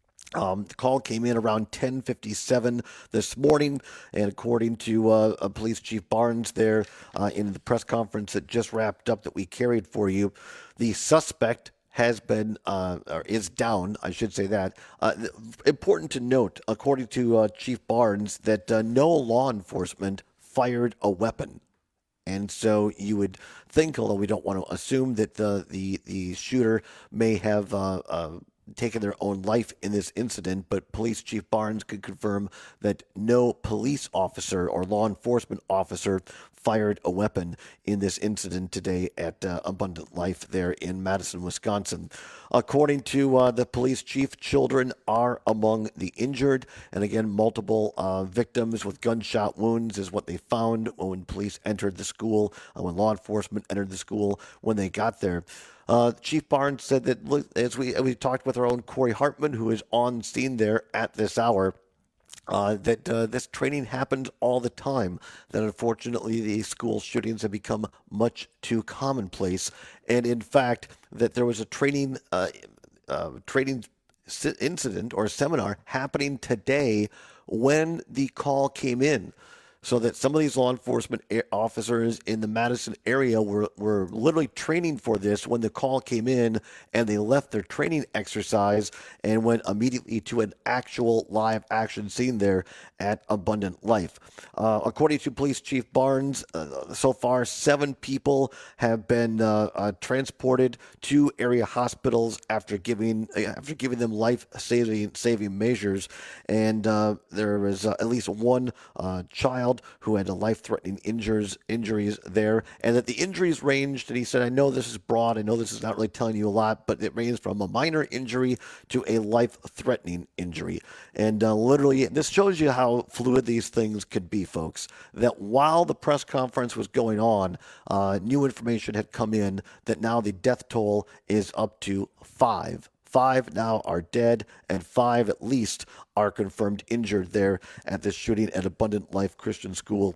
Um, the call came in around ten fifty-seven this morning, and according to uh, uh, Police Chief Barnes there uh, in the press conference that just wrapped up that we carried for you, the suspect has been, uh, or is down, I should say that. Uh, important to note, according to uh, Chief Barnes, that uh, no law enforcement fired a weapon. And so you would think, although we don't want to assume that the, the, the shooter may have uh, uh, taken their own life in this incident, but Police Chief Barnes could confirm that no police officer or law enforcement officer fired a weapon in this incident today at uh, Abundant Life there in Madison, Wisconsin. According to uh, the police chief, children are among the injured, and again, multiple uh, victims with gunshot wounds is what they found when police entered the school, uh, when law enforcement entered the school when they got there. Uh, Chief Barnes said that, as we we talked with our own Corey Hartman, who is on scene there at this hour, Uh, that uh, this training happens all the time, that unfortunately these school shootings have become much too commonplace, and in fact that there was a training uh, uh, training incident or seminar happening today when the call came in. So that some of these law enforcement officers in the Madison area were, were literally training for this when the call came in, and they left their training exercise and went immediately to an actual live action scene there at Abundant Life. Uh, according to Police Chief Barnes, uh, so far seven people have been uh, uh, transported to area hospitals after giving after giving them life-saving saving measures, and uh, there was uh, at least one uh, child who had a life-threatening injuries injuries there, and that the injuries ranged, and he said, I know this is broad, I know this is not really telling you a lot, but it ranged from a minor injury to a life-threatening injury. And uh, literally, this shows you how fluid these things could be, folks, that while the press conference was going on, uh, new information had come in that now the death toll is up to five. Five now are dead, and five at least are confirmed injured there at this shooting at Abundant Life Christian School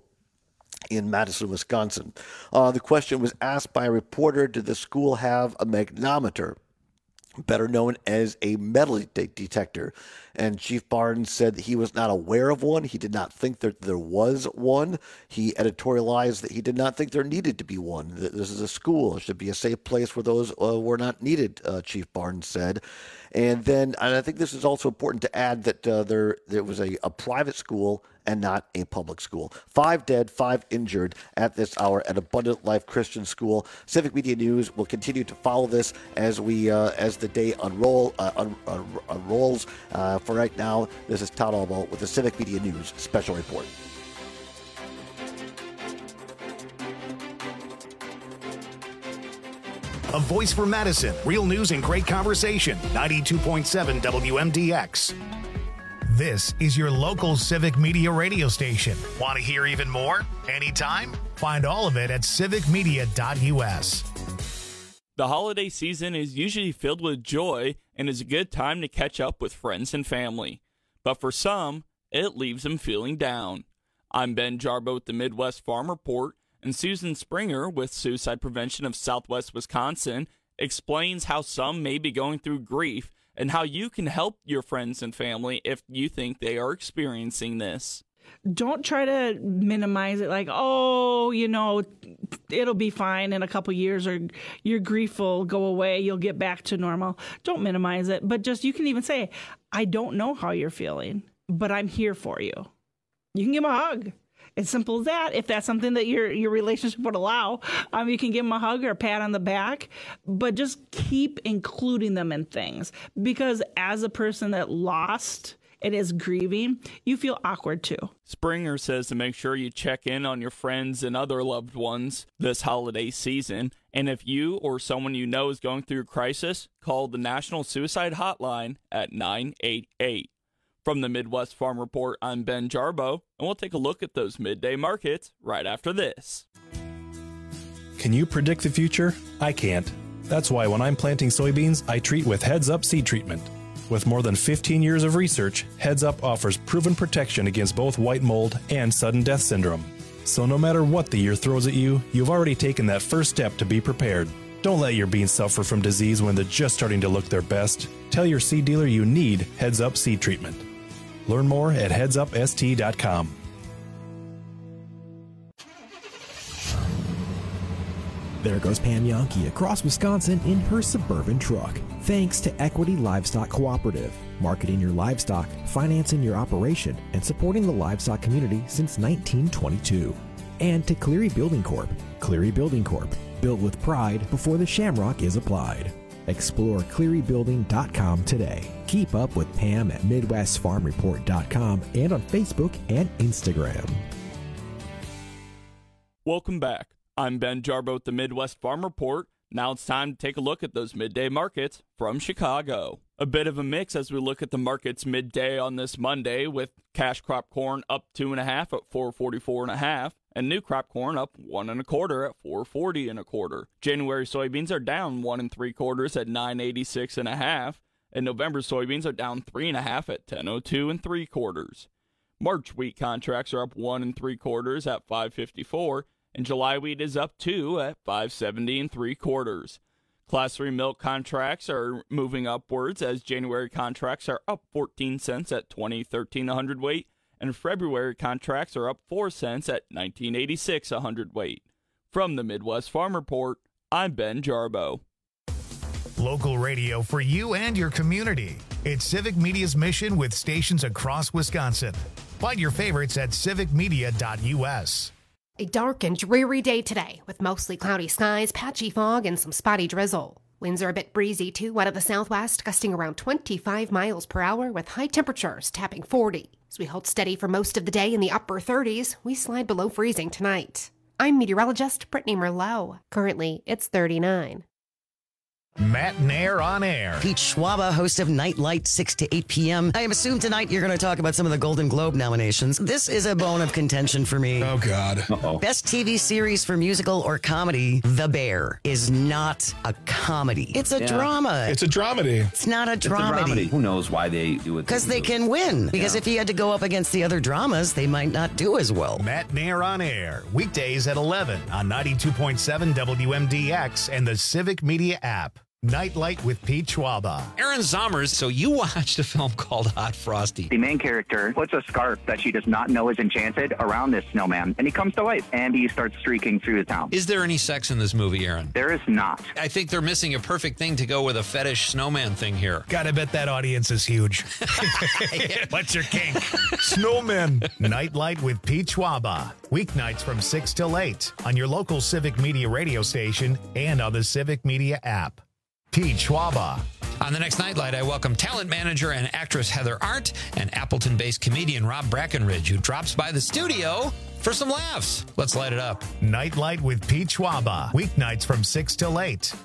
in Madison, Wisconsin. Uh, the question was asked by a reporter, did the school have a magnetometer, better known as a metal de- detector? And Chief Barnes said that he was not aware of one. He did not think that there was one. He editorialized that he did not think there needed to be one. That this is a school. It should be a safe place where those uh, were not needed, uh, Chief Barnes said. And then, and I think this is also important to add that uh, there there was a, a private school and not a public school. Five dead, five injured at this hour at Abundant Life Christian School. Civic Media News will continue to follow this as we uh, as the day unroll uh, un- un- unrolls. Uh, for right now, this is Todd Albo with the Civic Media News Special Report. A voice for Madison. Real news and great conversation. ninety-two point seven W M D X. This is your local Civic Media radio station. Want to hear even more? Anytime? Find all of it at civic media dot U S. The holiday season is usually filled with joy and is a good time to catch up with friends and family. But for some, it leaves them feeling down. I'm Ben Jarbo with the Midwest Farm Report, and Susan Springer with Suicide Prevention of Southwest Wisconsin explains how some may be going through grief and how you can help your friends and family if you think they are experiencing this. Don't try to minimize it like, oh, you know, it'll be fine in a couple years, or your grief will go away, you'll get back to normal. Don't minimize it, but just, you can even say, I don't know how you're feeling, but I'm here for you. You can give them a hug. As simple as that. If that's something that your your relationship would allow, um, you can give them a hug or a pat on the back, but just keep including them in things. Because as a person that lost and is grieving, you feel awkward too. Springer says to make sure you check in on your friends and other loved ones this holiday season. And if you or someone you know is going through a crisis, call the National Suicide Hotline at nine eight eight. From the Midwest Farm Report, I'm Ben Jarbo, and we'll take a look at those midday markets right after this. Can you predict the future? I can't. That's why when I'm planting soybeans, I treat with Heads Up seed treatment. With more than fifteen years of research, Heads Up offers proven protection against both white mold and sudden death syndrome. So no matter what the year throws at you, you've already taken that first step to be prepared. Don't let your beans suffer from disease when they're just starting to look their best. Tell your seed dealer you need Heads Up seed treatment. Learn more at heads up s t dot com. There goes Pam Yankee across Wisconsin in her Suburban truck. Thanks to Equity Livestock Cooperative, marketing your livestock, financing your operation, and supporting the livestock community since nineteen twenty-two. And to Cleary Building Corp. Cleary Building Corp. Built with pride before the shamrock is applied. Explore cleary building dot com today. Keep up with Pam at midwest farm report dot com and on Facebook and Instagram. Welcome back. I'm Ben Jarbo with the Midwest Farm Report. Now it's time to take a look at those midday markets from Chicago. A bit of a mix as we look at the markets midday on this Monday, with cash crop corn up two and a half at four forty-four and a half, and new crop corn up one and a quarter at four forty and a quarter. January soybeans are down one and three quarters at nine eighty-six and a half, and November soybeans are down three and a half at ten oh two and three quarters. March wheat contracts are up one and three quarters at five fifty-four, and July wheat is up two at five seventy and three quarters. Class three milk contracts are moving upwards as January contracts are up fourteen cents at twenty thirteen a hundredweight, and February contracts are up four cents at nineteen eighty-six a hundredweight. From the Midwest Farm Report, I'm Ben Jarbo. Local radio for you and your community. It's Civic Media's mission with stations across Wisconsin. Find your favorites at civic media dot U S. A dark and dreary day today, with mostly cloudy skies, patchy fog, and some spotty drizzle. Winds are a bit breezy, too, out of the southwest, gusting around twenty-five miles per hour, with high temperatures tapping forty. As we hold steady for most of the day in the upper thirties, we slide below freezing tonight. I'm meteorologist Brittany Merlot. Currently, it's thirty-nine. Matt Nair on air. Pete Schwaba, host of Nightlight, six to eight p.m. I assume tonight you're going to talk about some of the Golden Globe nominations. This is a bone of contention for me. Oh, God. Uh-oh. Best T V series for musical or comedy, The Bear, is not a comedy. It's a Yeah. drama. It's a dramedy. It's not a It's a dramedy. dramedy. Who knows why they do it? Because they can win. Because Yeah. if he had to go up against the other dramas, they might not do as well. Matt Nair on air. Weekdays at eleven on ninety-two point seven W M D X and the Civic Media app. Nightlight with Pete Schwaba. Aaron Zommers, so you watched a film called Hot Frosty. The main character puts a scarf that she does not know is enchanted around this snowman, and he comes to life, and he starts streaking through the town. Is there any sex in this movie, Aaron? There is not. I think they're missing a perfect thing to go with a fetish snowman thing here. Gotta bet that audience is huge. What's your kink? Snowmen. Nightlight with Pete Schwaba. Weeknights from six till eight on your local Civic Media radio station and on the Civic Media app. Pete Schwaba. On the next Nightlight, I welcome talent manager and actress Heather Arndt and Appleton-based comedian Rob Brackenridge, who drops by the studio for some laughs. Let's light it up. Nightlight with Pete Schwaba. Weeknights from six till eight.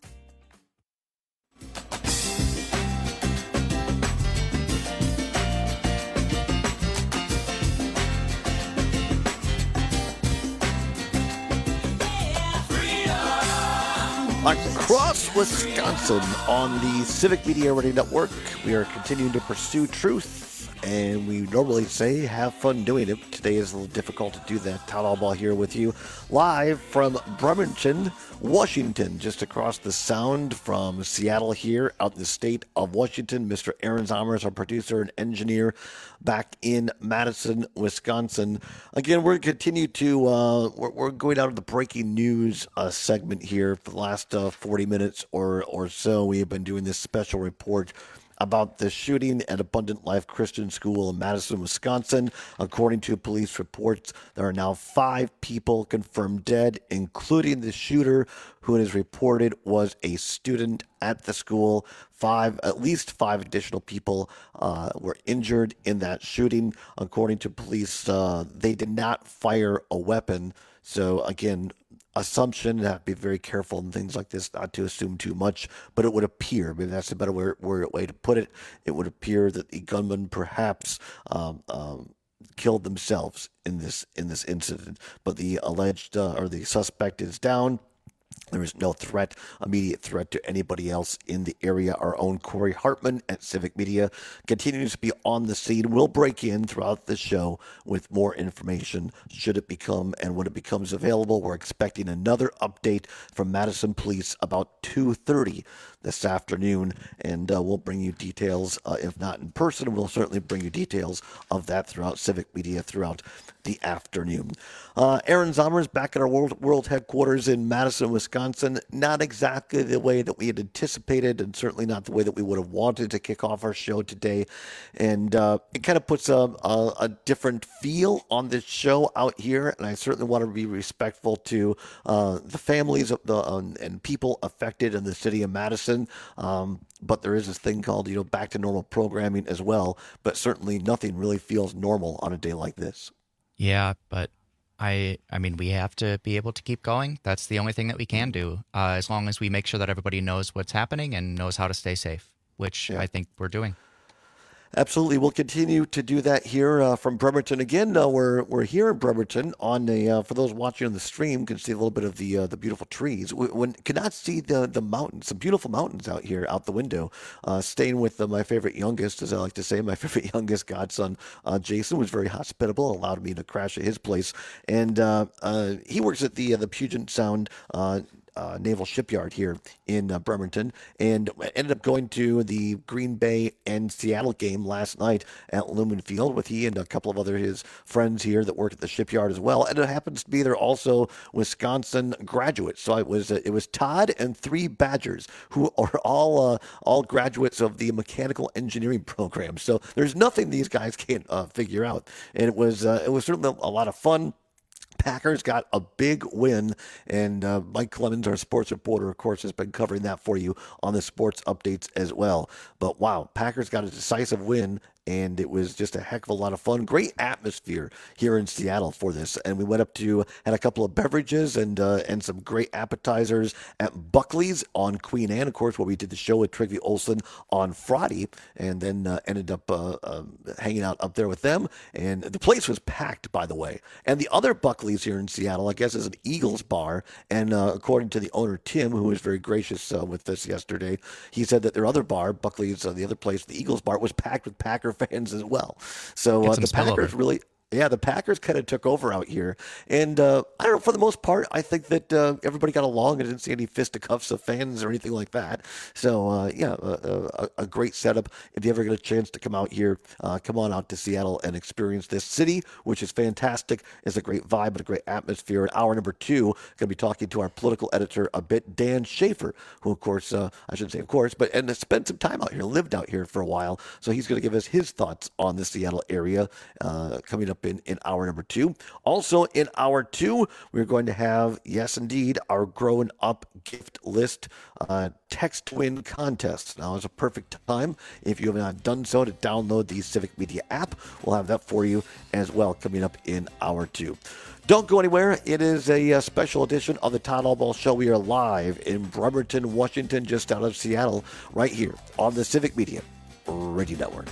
Across Wisconsin on the Civic Media Radio Network, we are continuing to pursue truth, and we normally say have fun doing it. Today is a little difficult to do that. Todd Albaugh here with you, live from Bremerton, Washington, just across the sound from Seattle here out in the state of Washington. Mister Aaron Zommers, our producer and engineer, back in Madison, Wisconsin. Again, we're going to continue to, uh, we're, we're going out of the breaking news uh, segment here for the last uh, forty minutes or, or so. We have been doing this special report about the shooting at Abundant Life Christian School in Madison, Wisconsin. According to police reports, there are now five people confirmed dead, including the shooter, who it is reported was a student at the school. Five, at least five additional people uh, were injured in that shooting. According to police, uh, they did not fire a weapon. So again, assumption, have to be very careful in things like this, not to assume too much, but it would appear, maybe that's a better word, word, way to put it, it would appear that the gunman perhaps um, um, killed themselves in this in this incident. But the alleged, uh, or the suspect is down. There is no threat, immediate threat to anybody else in the area. Our own Corey Hartman at Civic Media continues to be on the scene. We'll break in throughout the show with more information should it become and when it becomes available. We're expecting another update from Madison Police about two thirty this afternoon, and uh, we'll bring you details. Uh, if not in person, we'll certainly bring you details of that throughout Civic Media throughout the afternoon. Uh, Aaron Zommers back at our world, world headquarters in Madison, Wisconsin. Not exactly the way that we had anticipated, and certainly not the way that we would have wanted to kick off our show today. And uh, it kind of puts a, a, a different feel on this show out here, and I certainly want to be respectful to uh, the families of the um, and people affected in the city of Madison. Um, but there is this thing called, you know, back to normal programming as well. But certainly nothing really feels normal on a day like this. Yeah, but I I mean, we have to be able to keep going. That's the only thing that we can do, uh, as long as we make sure that everybody knows what's happening and knows how to stay safe, which yeah. I think we're doing. Absolutely. We'll continue to do that here uh, from Bremerton. Again, uh, we're we're here in Bremerton on a, uh, for those watching on the stream, can see a little bit of the uh, the beautiful trees. We, we cannot see the, the mountains, some beautiful mountains out here out the window. Uh, staying with uh, my favorite youngest, as I like to say, my favorite youngest godson, uh, Jason, was very hospitable, allowed me to crash at his place. And uh, uh, he works at the, uh, the Puget Sound uh Uh, Naval Shipyard here in uh, Bremerton, and ended up going to the Green Bay and Seattle game last night at Lumen Field with he and a couple of other his friends here that work at the shipyard as well. And it happens to be they're also Wisconsin graduates. So it was uh, it was Todd and three Badgers who are all uh, all graduates of the mechanical engineering program. So there's nothing these guys can't uh, figure out, and it was uh, it was certainly a lot of fun. Packers got a big win, and uh, Mike Clemens, our sports reporter, of course, has been covering that for you on the sports updates as well. But wow, Packers got a decisive win, and it was just a heck of a lot of fun. Great atmosphere here in Seattle for this, and we went up to, had a couple of beverages and uh, and some great appetizers at Buckley's on Queen Anne, of course, where we did the show with Trygve Olsen on Friday, and then uh, ended up uh, uh, hanging out up there with them, and the place was packed, by the way. And the other Buckley's here in Seattle, I guess, is an Eagles bar, and uh, according to the owner, Tim, who was very gracious uh, with us yesterday, he said that their other bar, Buckley's, uh, the other place, the Eagles bar, was packed with Packer fans as well. So uh, the Packers really, Yeah, the Packers kind of took over out here. And uh, I don't know, for the most part, I think that uh, everybody got along. I didn't see any fisticuffs of fans or anything like that. So, uh, yeah, a, a, a great setup. If you ever get a chance to come out here, uh, come on out to Seattle and experience this city, which is fantastic. It's a great vibe and a great atmosphere. In hour number two, going to be talking to our political editor a bit, Dan Schaefer, who, of course, uh, I shouldn't say of course, but and spent some time out here, lived out here for a while. So he's going to give us his thoughts on the Seattle area uh, coming up in, in hour number two. Also in hour two, we're going to have, yes, indeed, our Growing Up gift list uh, text to win contest. Now is a perfect time, if you have not done so, to download the Civic Media app. We'll have that for you as well coming up in hour two. Don't go anywhere. It is a, a special edition of the Todd Albaugh Show. We are live in Bremerton, Washington, just out of Seattle, right here on the Civic Media Radio Network.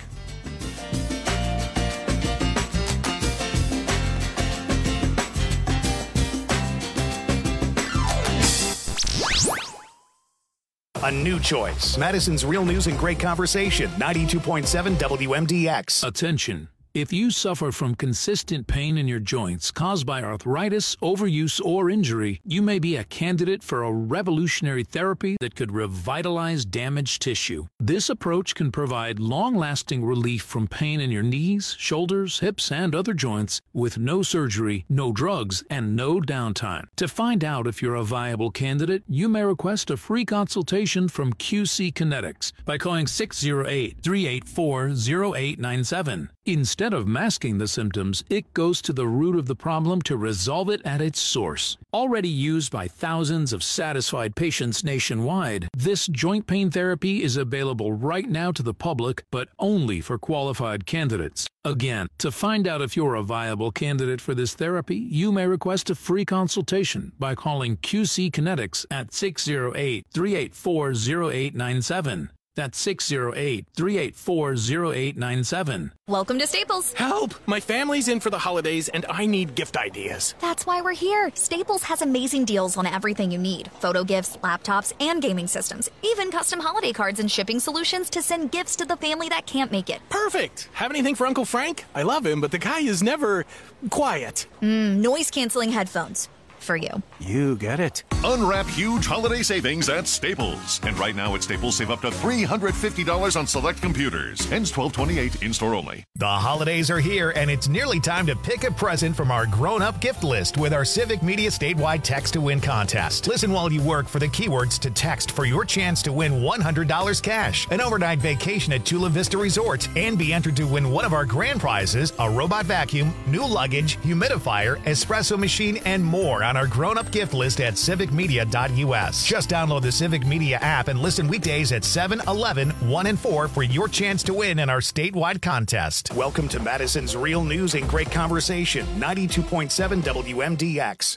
A new choice. Madison's Real News and Great Conversation. ninety-two point seven W M D X. Attention. If you suffer from consistent pain in your joints caused by arthritis, overuse, or injury, you may be a candidate for a revolutionary therapy that could revitalize damaged tissue. This approach can provide long-lasting relief from pain in your knees, shoulders, hips, and other joints with no surgery, no drugs, and no downtime. To find out if you're a viable candidate, you may request a free consultation from Q C Kinetics by calling six oh eight, three eight four, oh eight nine seven. Instead of masking the symptoms, it goes to the root of the problem to resolve it at its source. Already used by thousands of satisfied patients nationwide, this joint pain therapy is available right now to the public, but only for qualified candidates. Again, to find out if you're a viable candidate for this therapy, you may request a free consultation by calling Q C Kinetics at six oh eight, three eight four, oh eight nine seven. That's six oh eight, three eight four, oh eight nine seven. Welcome to Staples. Help! My family's in for the holidays and I need gift ideas. That's why we're here. Staples has amazing deals on everything you need. Photo gifts, laptops, and gaming systems. Even custom holiday cards and shipping solutions to send gifts to the family that can't make it. Perfect! Have anything for Uncle Frank? I love him, but the guy is never quiet. Mm, noise-canceling headphones. For you. You get it. Unwrap huge holiday savings at Staples. And right now at Staples, save up to three hundred fifty dollars on select computers. Ends twelve twenty-eight, in-store only. The holidays are here, and it's nearly time to pick a present from our grown-up gift list with our Civic Media statewide text to win contest. Listen while you work for the keywords to text for your chance to win one hundred dollars cash, an overnight vacation at Chula Vista Resort, and be entered to win one of our grand prizes, a robot vacuum, new luggage, humidifier, espresso machine, and more on our grown-up gift list at civic media dot U S. Just download the Civic Media app and listen weekdays at seven, eleven, one, and four for your chance to win in our statewide contest. Welcome to Madison's Real News and Great Conversation, ninety-two point seven W M D X.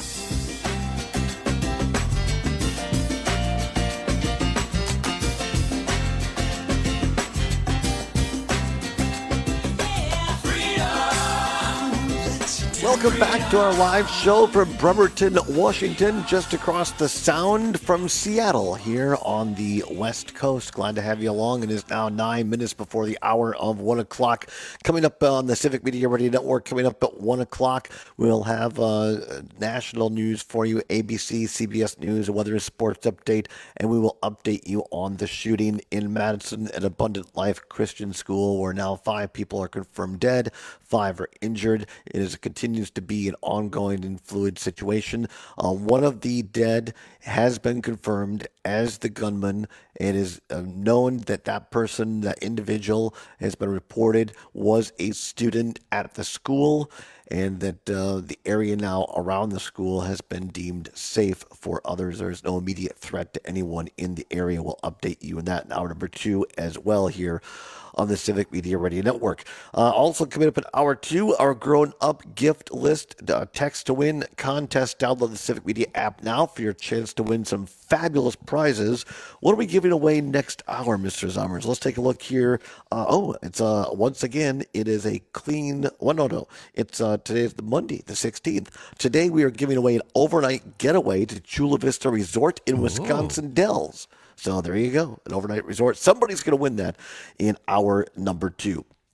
Welcome back to our live show from Bremerton, Washington, just across the sound from Seattle here on the West Coast. Glad to have you along. It is now nine minutes before the hour of one o'clock. Coming up on the Civic Media Radio Network, coming up at one o'clock, we'll have uh, national news for you, A B C, C B S News, a weather and sports update, and we will update you on the shooting in Madison at Abundant Life Christian School, where now five people are confirmed dead, five are injured. It is a continuous to be an ongoing and fluid situation. Uh, one of the dead has been confirmed as the gunman. It is uh, known that that person, that individual, has been reported was a student at the school, and that uh, the area now around the school has been deemed safe for others. There is no immediate threat to anyone in the area. We'll update you in that in hour number two as well here on the Civic Media Radio Network. Uh, also coming up in hour two, our grown-up gift list, uh, text to win contest. Download the Civic Media app now for your chance to win some fabulous prizes. What are we giving away next hour, Mister Zommers? Let's take a look here. Uh, oh, it's uh, once again, it is a clean, well, no, no, it's uh, today is the Monday, the sixteenth. Today we are giving away an overnight getaway to Chula Vista Resort in Wisconsin Dells. So there you go, an overnight resort. Somebody's going to win that in hour number two.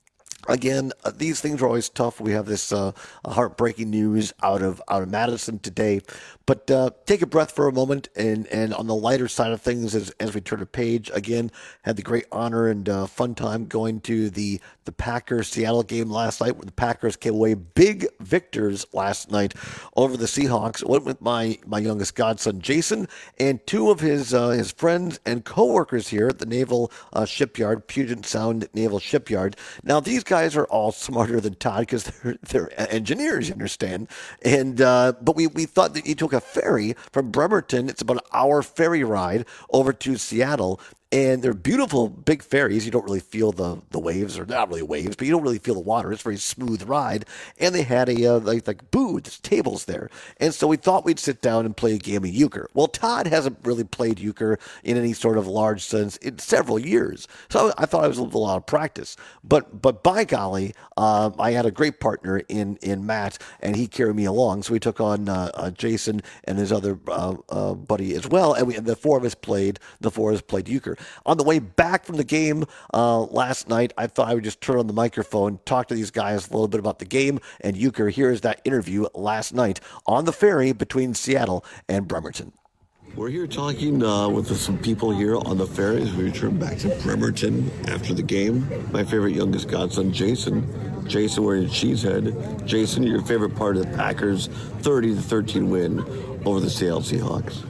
Again, uh, these things are always tough. We have this uh, heartbreaking news out of out of Madison today. But uh, take a breath for a moment, and, and on the lighter side of things, as, as we turn a page, again, had the great honor and uh, fun time going to the, the Packers-Seattle game last night, where the Packers came away big victors last night over the Seahawks. Went with my, my youngest godson, Jason, and two of his uh, his friends and coworkers here at the Naval uh, Shipyard, Puget Sound Naval Shipyard. Now, these guys are all smarter than Todd because they're, they're engineers, you understand. And uh, but we, we thought that he took a ferry from Bremerton. It's about an hour ferry ride over to Seattle. And they're beautiful big ferries. You don't really feel the, the waves, or not really waves, but you don't really feel the water. It's a very smooth ride. And they had a uh, like like booths, tables there. And so we thought we'd sit down and play a game of euchre. Well, Todd hasn't really played euchre in any sort of large sense in several years. So I thought it was a little out of practice. But but by golly, uh, I had a great partner in in Matt, and he carried me along. So we took on uh, uh, Jason and his other uh, uh, buddy as well, and we and the four of us played. The four of us played euchre. On the way back from the game uh, last night, I thought I would just turn on the microphone, talk to these guys a little bit about the game and euchre. Here is that interview last night on the ferry between Seattle and Bremerton. We're here talking uh, with some people here on the ferry as we return back to Bremerton after the game. My favorite youngest godson, Jason. Jason wearing a cheesehead. Jason, your favorite part of the Packers' thirty to thirteen win over the Seattle Seahawks.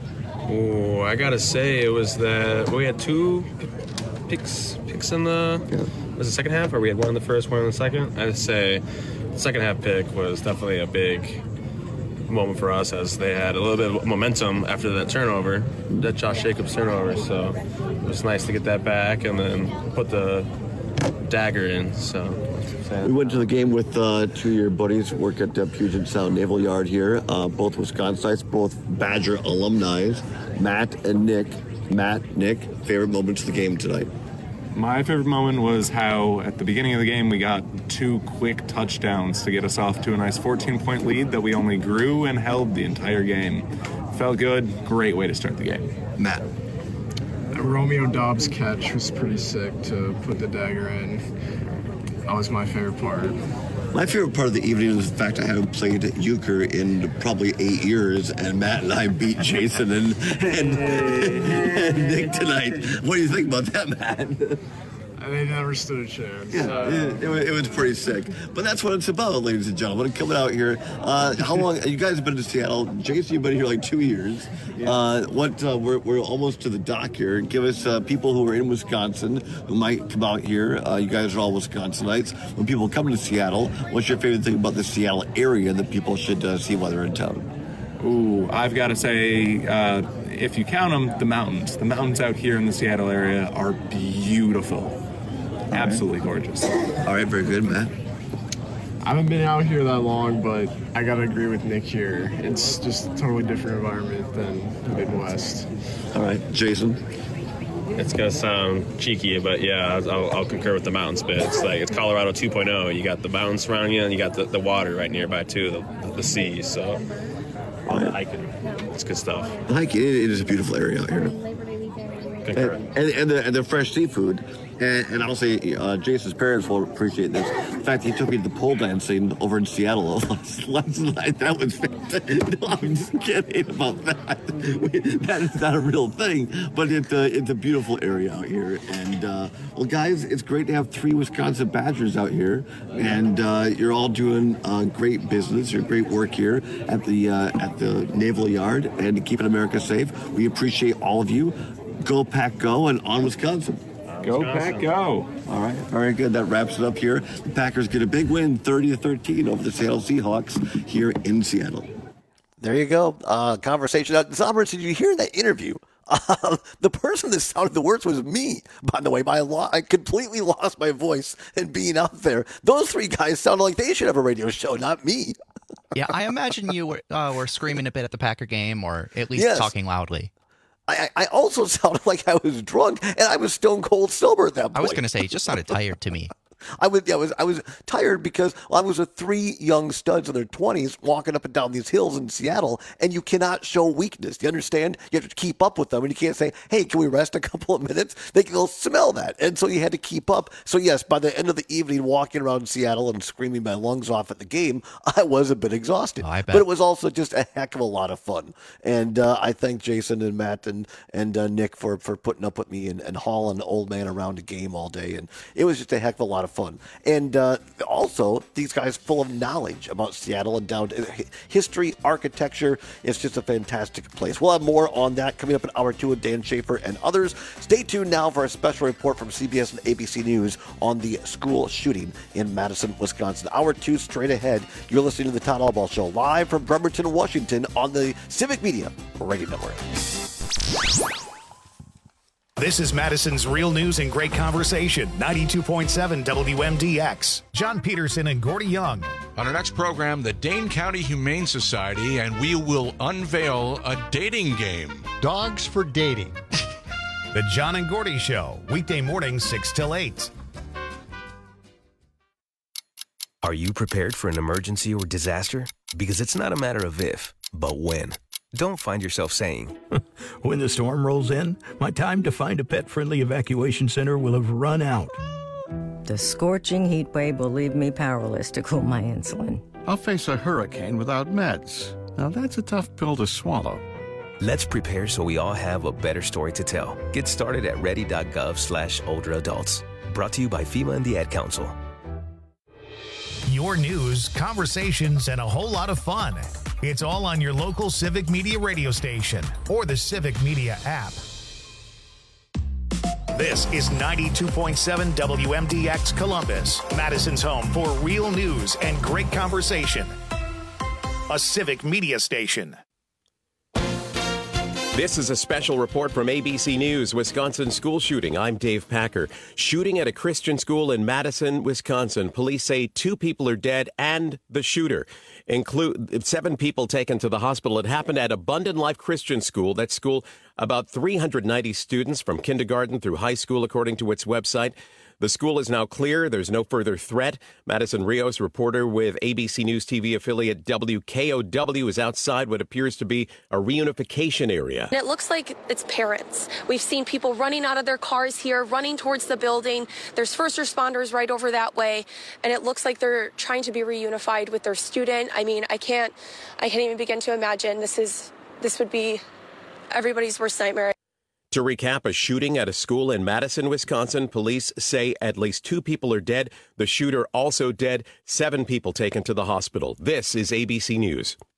Oh, I gotta say, it was that we had two picks picks in the yeah. was the second half, or we had one in the first, one in the second. I'd say the second half pick was definitely a big moment for us, as they had a little bit of momentum after that turnover, that Josh Jacobs turnover. So it was nice to get that back and then put the dagger in. So we went to the game with uh, two of your buddies who work at uh, Puget Sound Naval Yard here, uh, both Wisconsinites, both Badger alumni, Matt and Nick. Matt, Nick, favorite moments of the game tonight? My favorite moment was how at the beginning of the game we got two quick touchdowns to get us off to a nice fourteen-point lead that we only grew and held the entire game. Felt good. Great way to start the game. Matt. Romeo Dobbs' catch was pretty sick to put the dagger in. That was my favorite part. My favorite part of the evening is the fact I haven't played euchre in probably eight years, and Matt and I beat Jason and, and, and Nick tonight. What do you think about that, Matt? They never stood a chance. Yeah, uh, it, it, it was pretty sick. But that's what it's about, ladies and gentlemen. Coming out here. Uh, how long? You guys have been to Seattle. Jason, you've been here like two years. Uh, what? Uh, we're, we're almost to the dock here. Give us uh, people who are in Wisconsin who might come out here. Uh, you guys are all Wisconsinites. When people come to Seattle, what's your favorite thing about the Seattle area that people should uh, see while they're in town? Ooh, I've got to say, uh, if you count them, the mountains. The mountains out here in the Seattle area are beautiful. Absolutely gorgeous. All right, very good, Matt. I haven't been out here that long, but I gotta agree with Nick here. It's just a totally different environment than the Midwest. All right, Jason. It's gonna sound cheeky, but yeah, I'll, I'll concur with the mountains bit. It's like it's Colorado two point oh. You got the mountains surrounding you, and you got the, the water right nearby too, the, the sea. So hiking, it's good stuff. Hiking, it is a beautiful area out here. And, and, and, the, and the fresh seafood. And, and I'll say, uh, Jason's parents will appreciate this. In fact, he took me to the pole dancing over in Seattle last, last night. That was fantastic. No, I'm just kidding about that. That is not a real thing, but it, uh, it's a beautiful area out here. And, uh, well, guys, it's great to have three Wisconsin Badgers out here. And uh, you're all doing uh, great business. You're great work here at the, uh, at the Naval Yard and keeping America safe. We appreciate all of you. Go Pack Go, and on Wisconsin. Go Pack Go. All right, very good. That wraps it up here. The Packers get a big win, thirty to thirteen over the Seattle Seahawks here in Seattle. There you go. Uh, conversation. Now, Zommer, did you hear that interview? Uh, the person that sounded the worst was me, by the way. My lo- I completely lost my voice and being out there. Those three guys sounded like they should have a radio show, not me. Yeah, I imagine you were, uh, were screaming a bit at the Packer game, or at least yes. talking loudly. I, I also sounded like I was drunk, and I was stone cold sober at that point. I was going to say, you just sounded tired to me. I was, I was, I was tired because I was with three young studs in their twenties walking up and down these hills in Seattle, and you cannot show weakness. You understand? You have to keep up with them, and you can't say, "Hey, can we rest a couple of minutes?" They can smell that, and so you had to keep up. So yes, by the end of the evening, walking around Seattle and screaming my lungs off at the game, I was a bit exhausted. Oh, I bet. But it was also just a heck of a lot of fun, and uh, I thank Jason and Matt and and uh, Nick for for putting up with me and, and hauling the old man around a game all day, and it was just a heck of a lot of fun. And uh, also, these guys full of knowledge about Seattle and down history, architecture. It's just a fantastic place. We'll have more on that coming up in hour two with Dan Schaefer and others. Stay tuned now for a special report from C B S and A B C News on the school shooting in Madison, Wisconsin. Hour two straight ahead. You're listening to the Todd Albaugh Show live from Bremerton, Washington on the Civic Media Radio Network. This is Madison's Real News and Great Conversation, ninety-two point seven W M D X. John Peterson and Gordy Young. On our next program, the Dane County Humane Society, and we will unveil a dating game. Dogs for dating. The John and Gordy Show, weekday mornings six till eight. Are you prepared for an emergency or disaster? Because it's not a matter of if, but when. Don't find yourself saying, when the storm rolls in, my time to find a pet-friendly evacuation center will have run out. The scorching heat wave will leave me powerless to cool my insulin. I'll face a hurricane without meds. Now that's a tough pill to swallow. Let's prepare so we all have a better story to tell. Get started at ready.gov slash older adults. Brought to you by FEMA and the Ad Council. Your news, conversations, and a whole lot of fun. It's all on your local Civic Media radio station or the Civic Media app. This is ninety-two point seven W M D X Columbus, Madison's home for real news and great conversation. A Civic Media station. This is a special report from A B C News, Wisconsin school shooting. I'm Dave Packer. Shooting at a Christian school in Madison, Wisconsin. Police say two people are dead and the shooter. Include seven people taken to the hospital. It happened at Abundant Life Christian School. That school, about three hundred ninety students from kindergarten through high school, according to its website. The school is now clear. There's no further threat. Madison Rios, reporter with A B C News T V affiliate W K O W, is outside what appears to be a reunification area. It looks like it's parents. We've seen people running out of their cars here, running towards the building. There's first responders right over that way, and it looks like they're trying to be reunified with their student. I mean, I can't, I can't even begin to imagine. This is, this would be everybody's worst nightmare. To recap, a shooting at a school in Madison, Wisconsin. Police say at least two people are dead. The shooter also dead. Seven people taken to the hospital. This is A B C News.